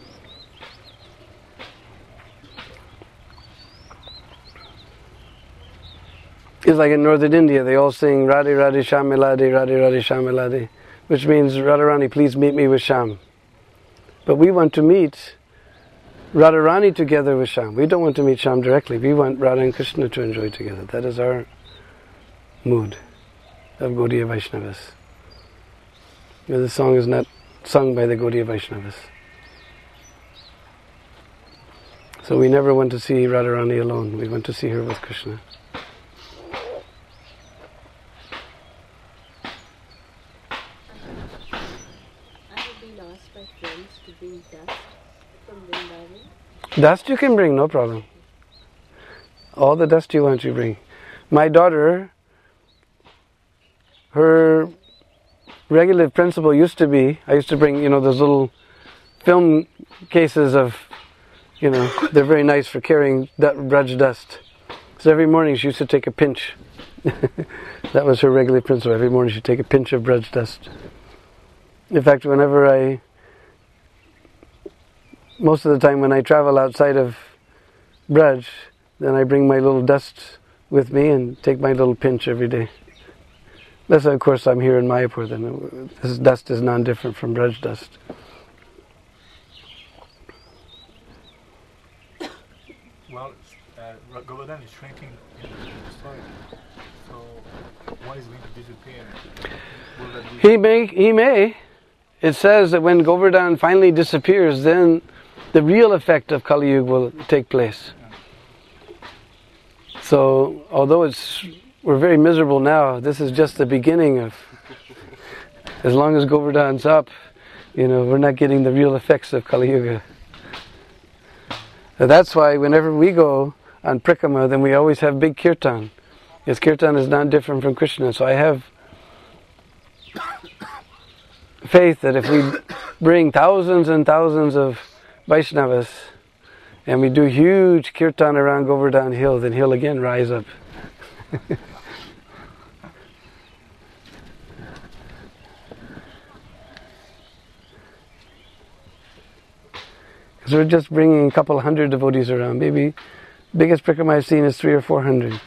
It's like in northern India, they all sing Radhe Radhe Shyam Milade, Radhe Radhe Shyam Milade, which means Radharani, please meet me with Shyam. But we want to meet Radharani together with Shyam. We don't want to meet Shyam directly. We want Radha and Krishna to enjoy together. That is our mood of Gaudiya Vaishnavas. But the song is not sung by the Gaudiya Vaishnavas. So we never want to see Radharani alone. We want to see her with Krishna. Dust you can bring, no problem. All the dust you want, you bring. My daughter, her regular principle used to be, I used to bring, you know, those little film cases of, you know, they're very nice for carrying Braj dust. So every morning she used to take a pinch. That was her regular principle. Every morning she'd take a pinch of Braj dust. In fact, whenever I Most of the time when I travel outside of Braj, then I bring my little dust with me and take my little pinch every day. That's of course I'm here in Mayapur, then this dust is non-different from Braj dust. Well, uh, Govardhan is shrinking in the soil, so one is going to disappear. Will that be He may, he may. It says that when Govardhan finally disappears, then the real effect of Kali Yuga will take place. So, although it's we're very miserable now, this is just the beginning of. As long as Govardhan's up, you know, we're not getting the real effects of Kali Yuga. So that's why whenever we go on Prikrama, then we always have big kirtan. Because kirtan is not different from Krishna. So I have faith that if we bring thousands and thousands of Vaishnavas, and we do huge kirtan around Govardhan Hill, then he'll again rise up. Because we're just bringing a couple hundred devotees around. Maybe biggest Prikrama I've seen is three or four hundred.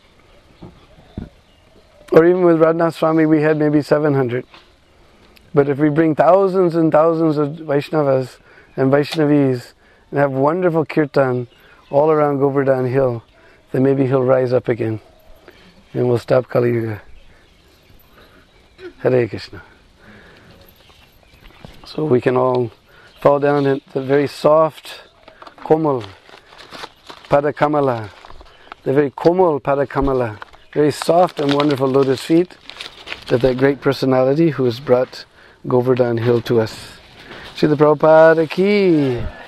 Or even with Radhanath Swami we had maybe seven hundred. But if we bring thousands and thousands of Vaishnavas and Vaishnavis and have wonderful kirtan all around Govardhan Hill, then maybe he'll rise up again and we'll stop Kali Yuga. Hare Krishna. So we can all fall down in the very soft komal pada kamala, the very komal pada kamala, very soft and wonderful lotus feet of that great personality who has brought Govardhan Hill to us. Srila Prabhupada ki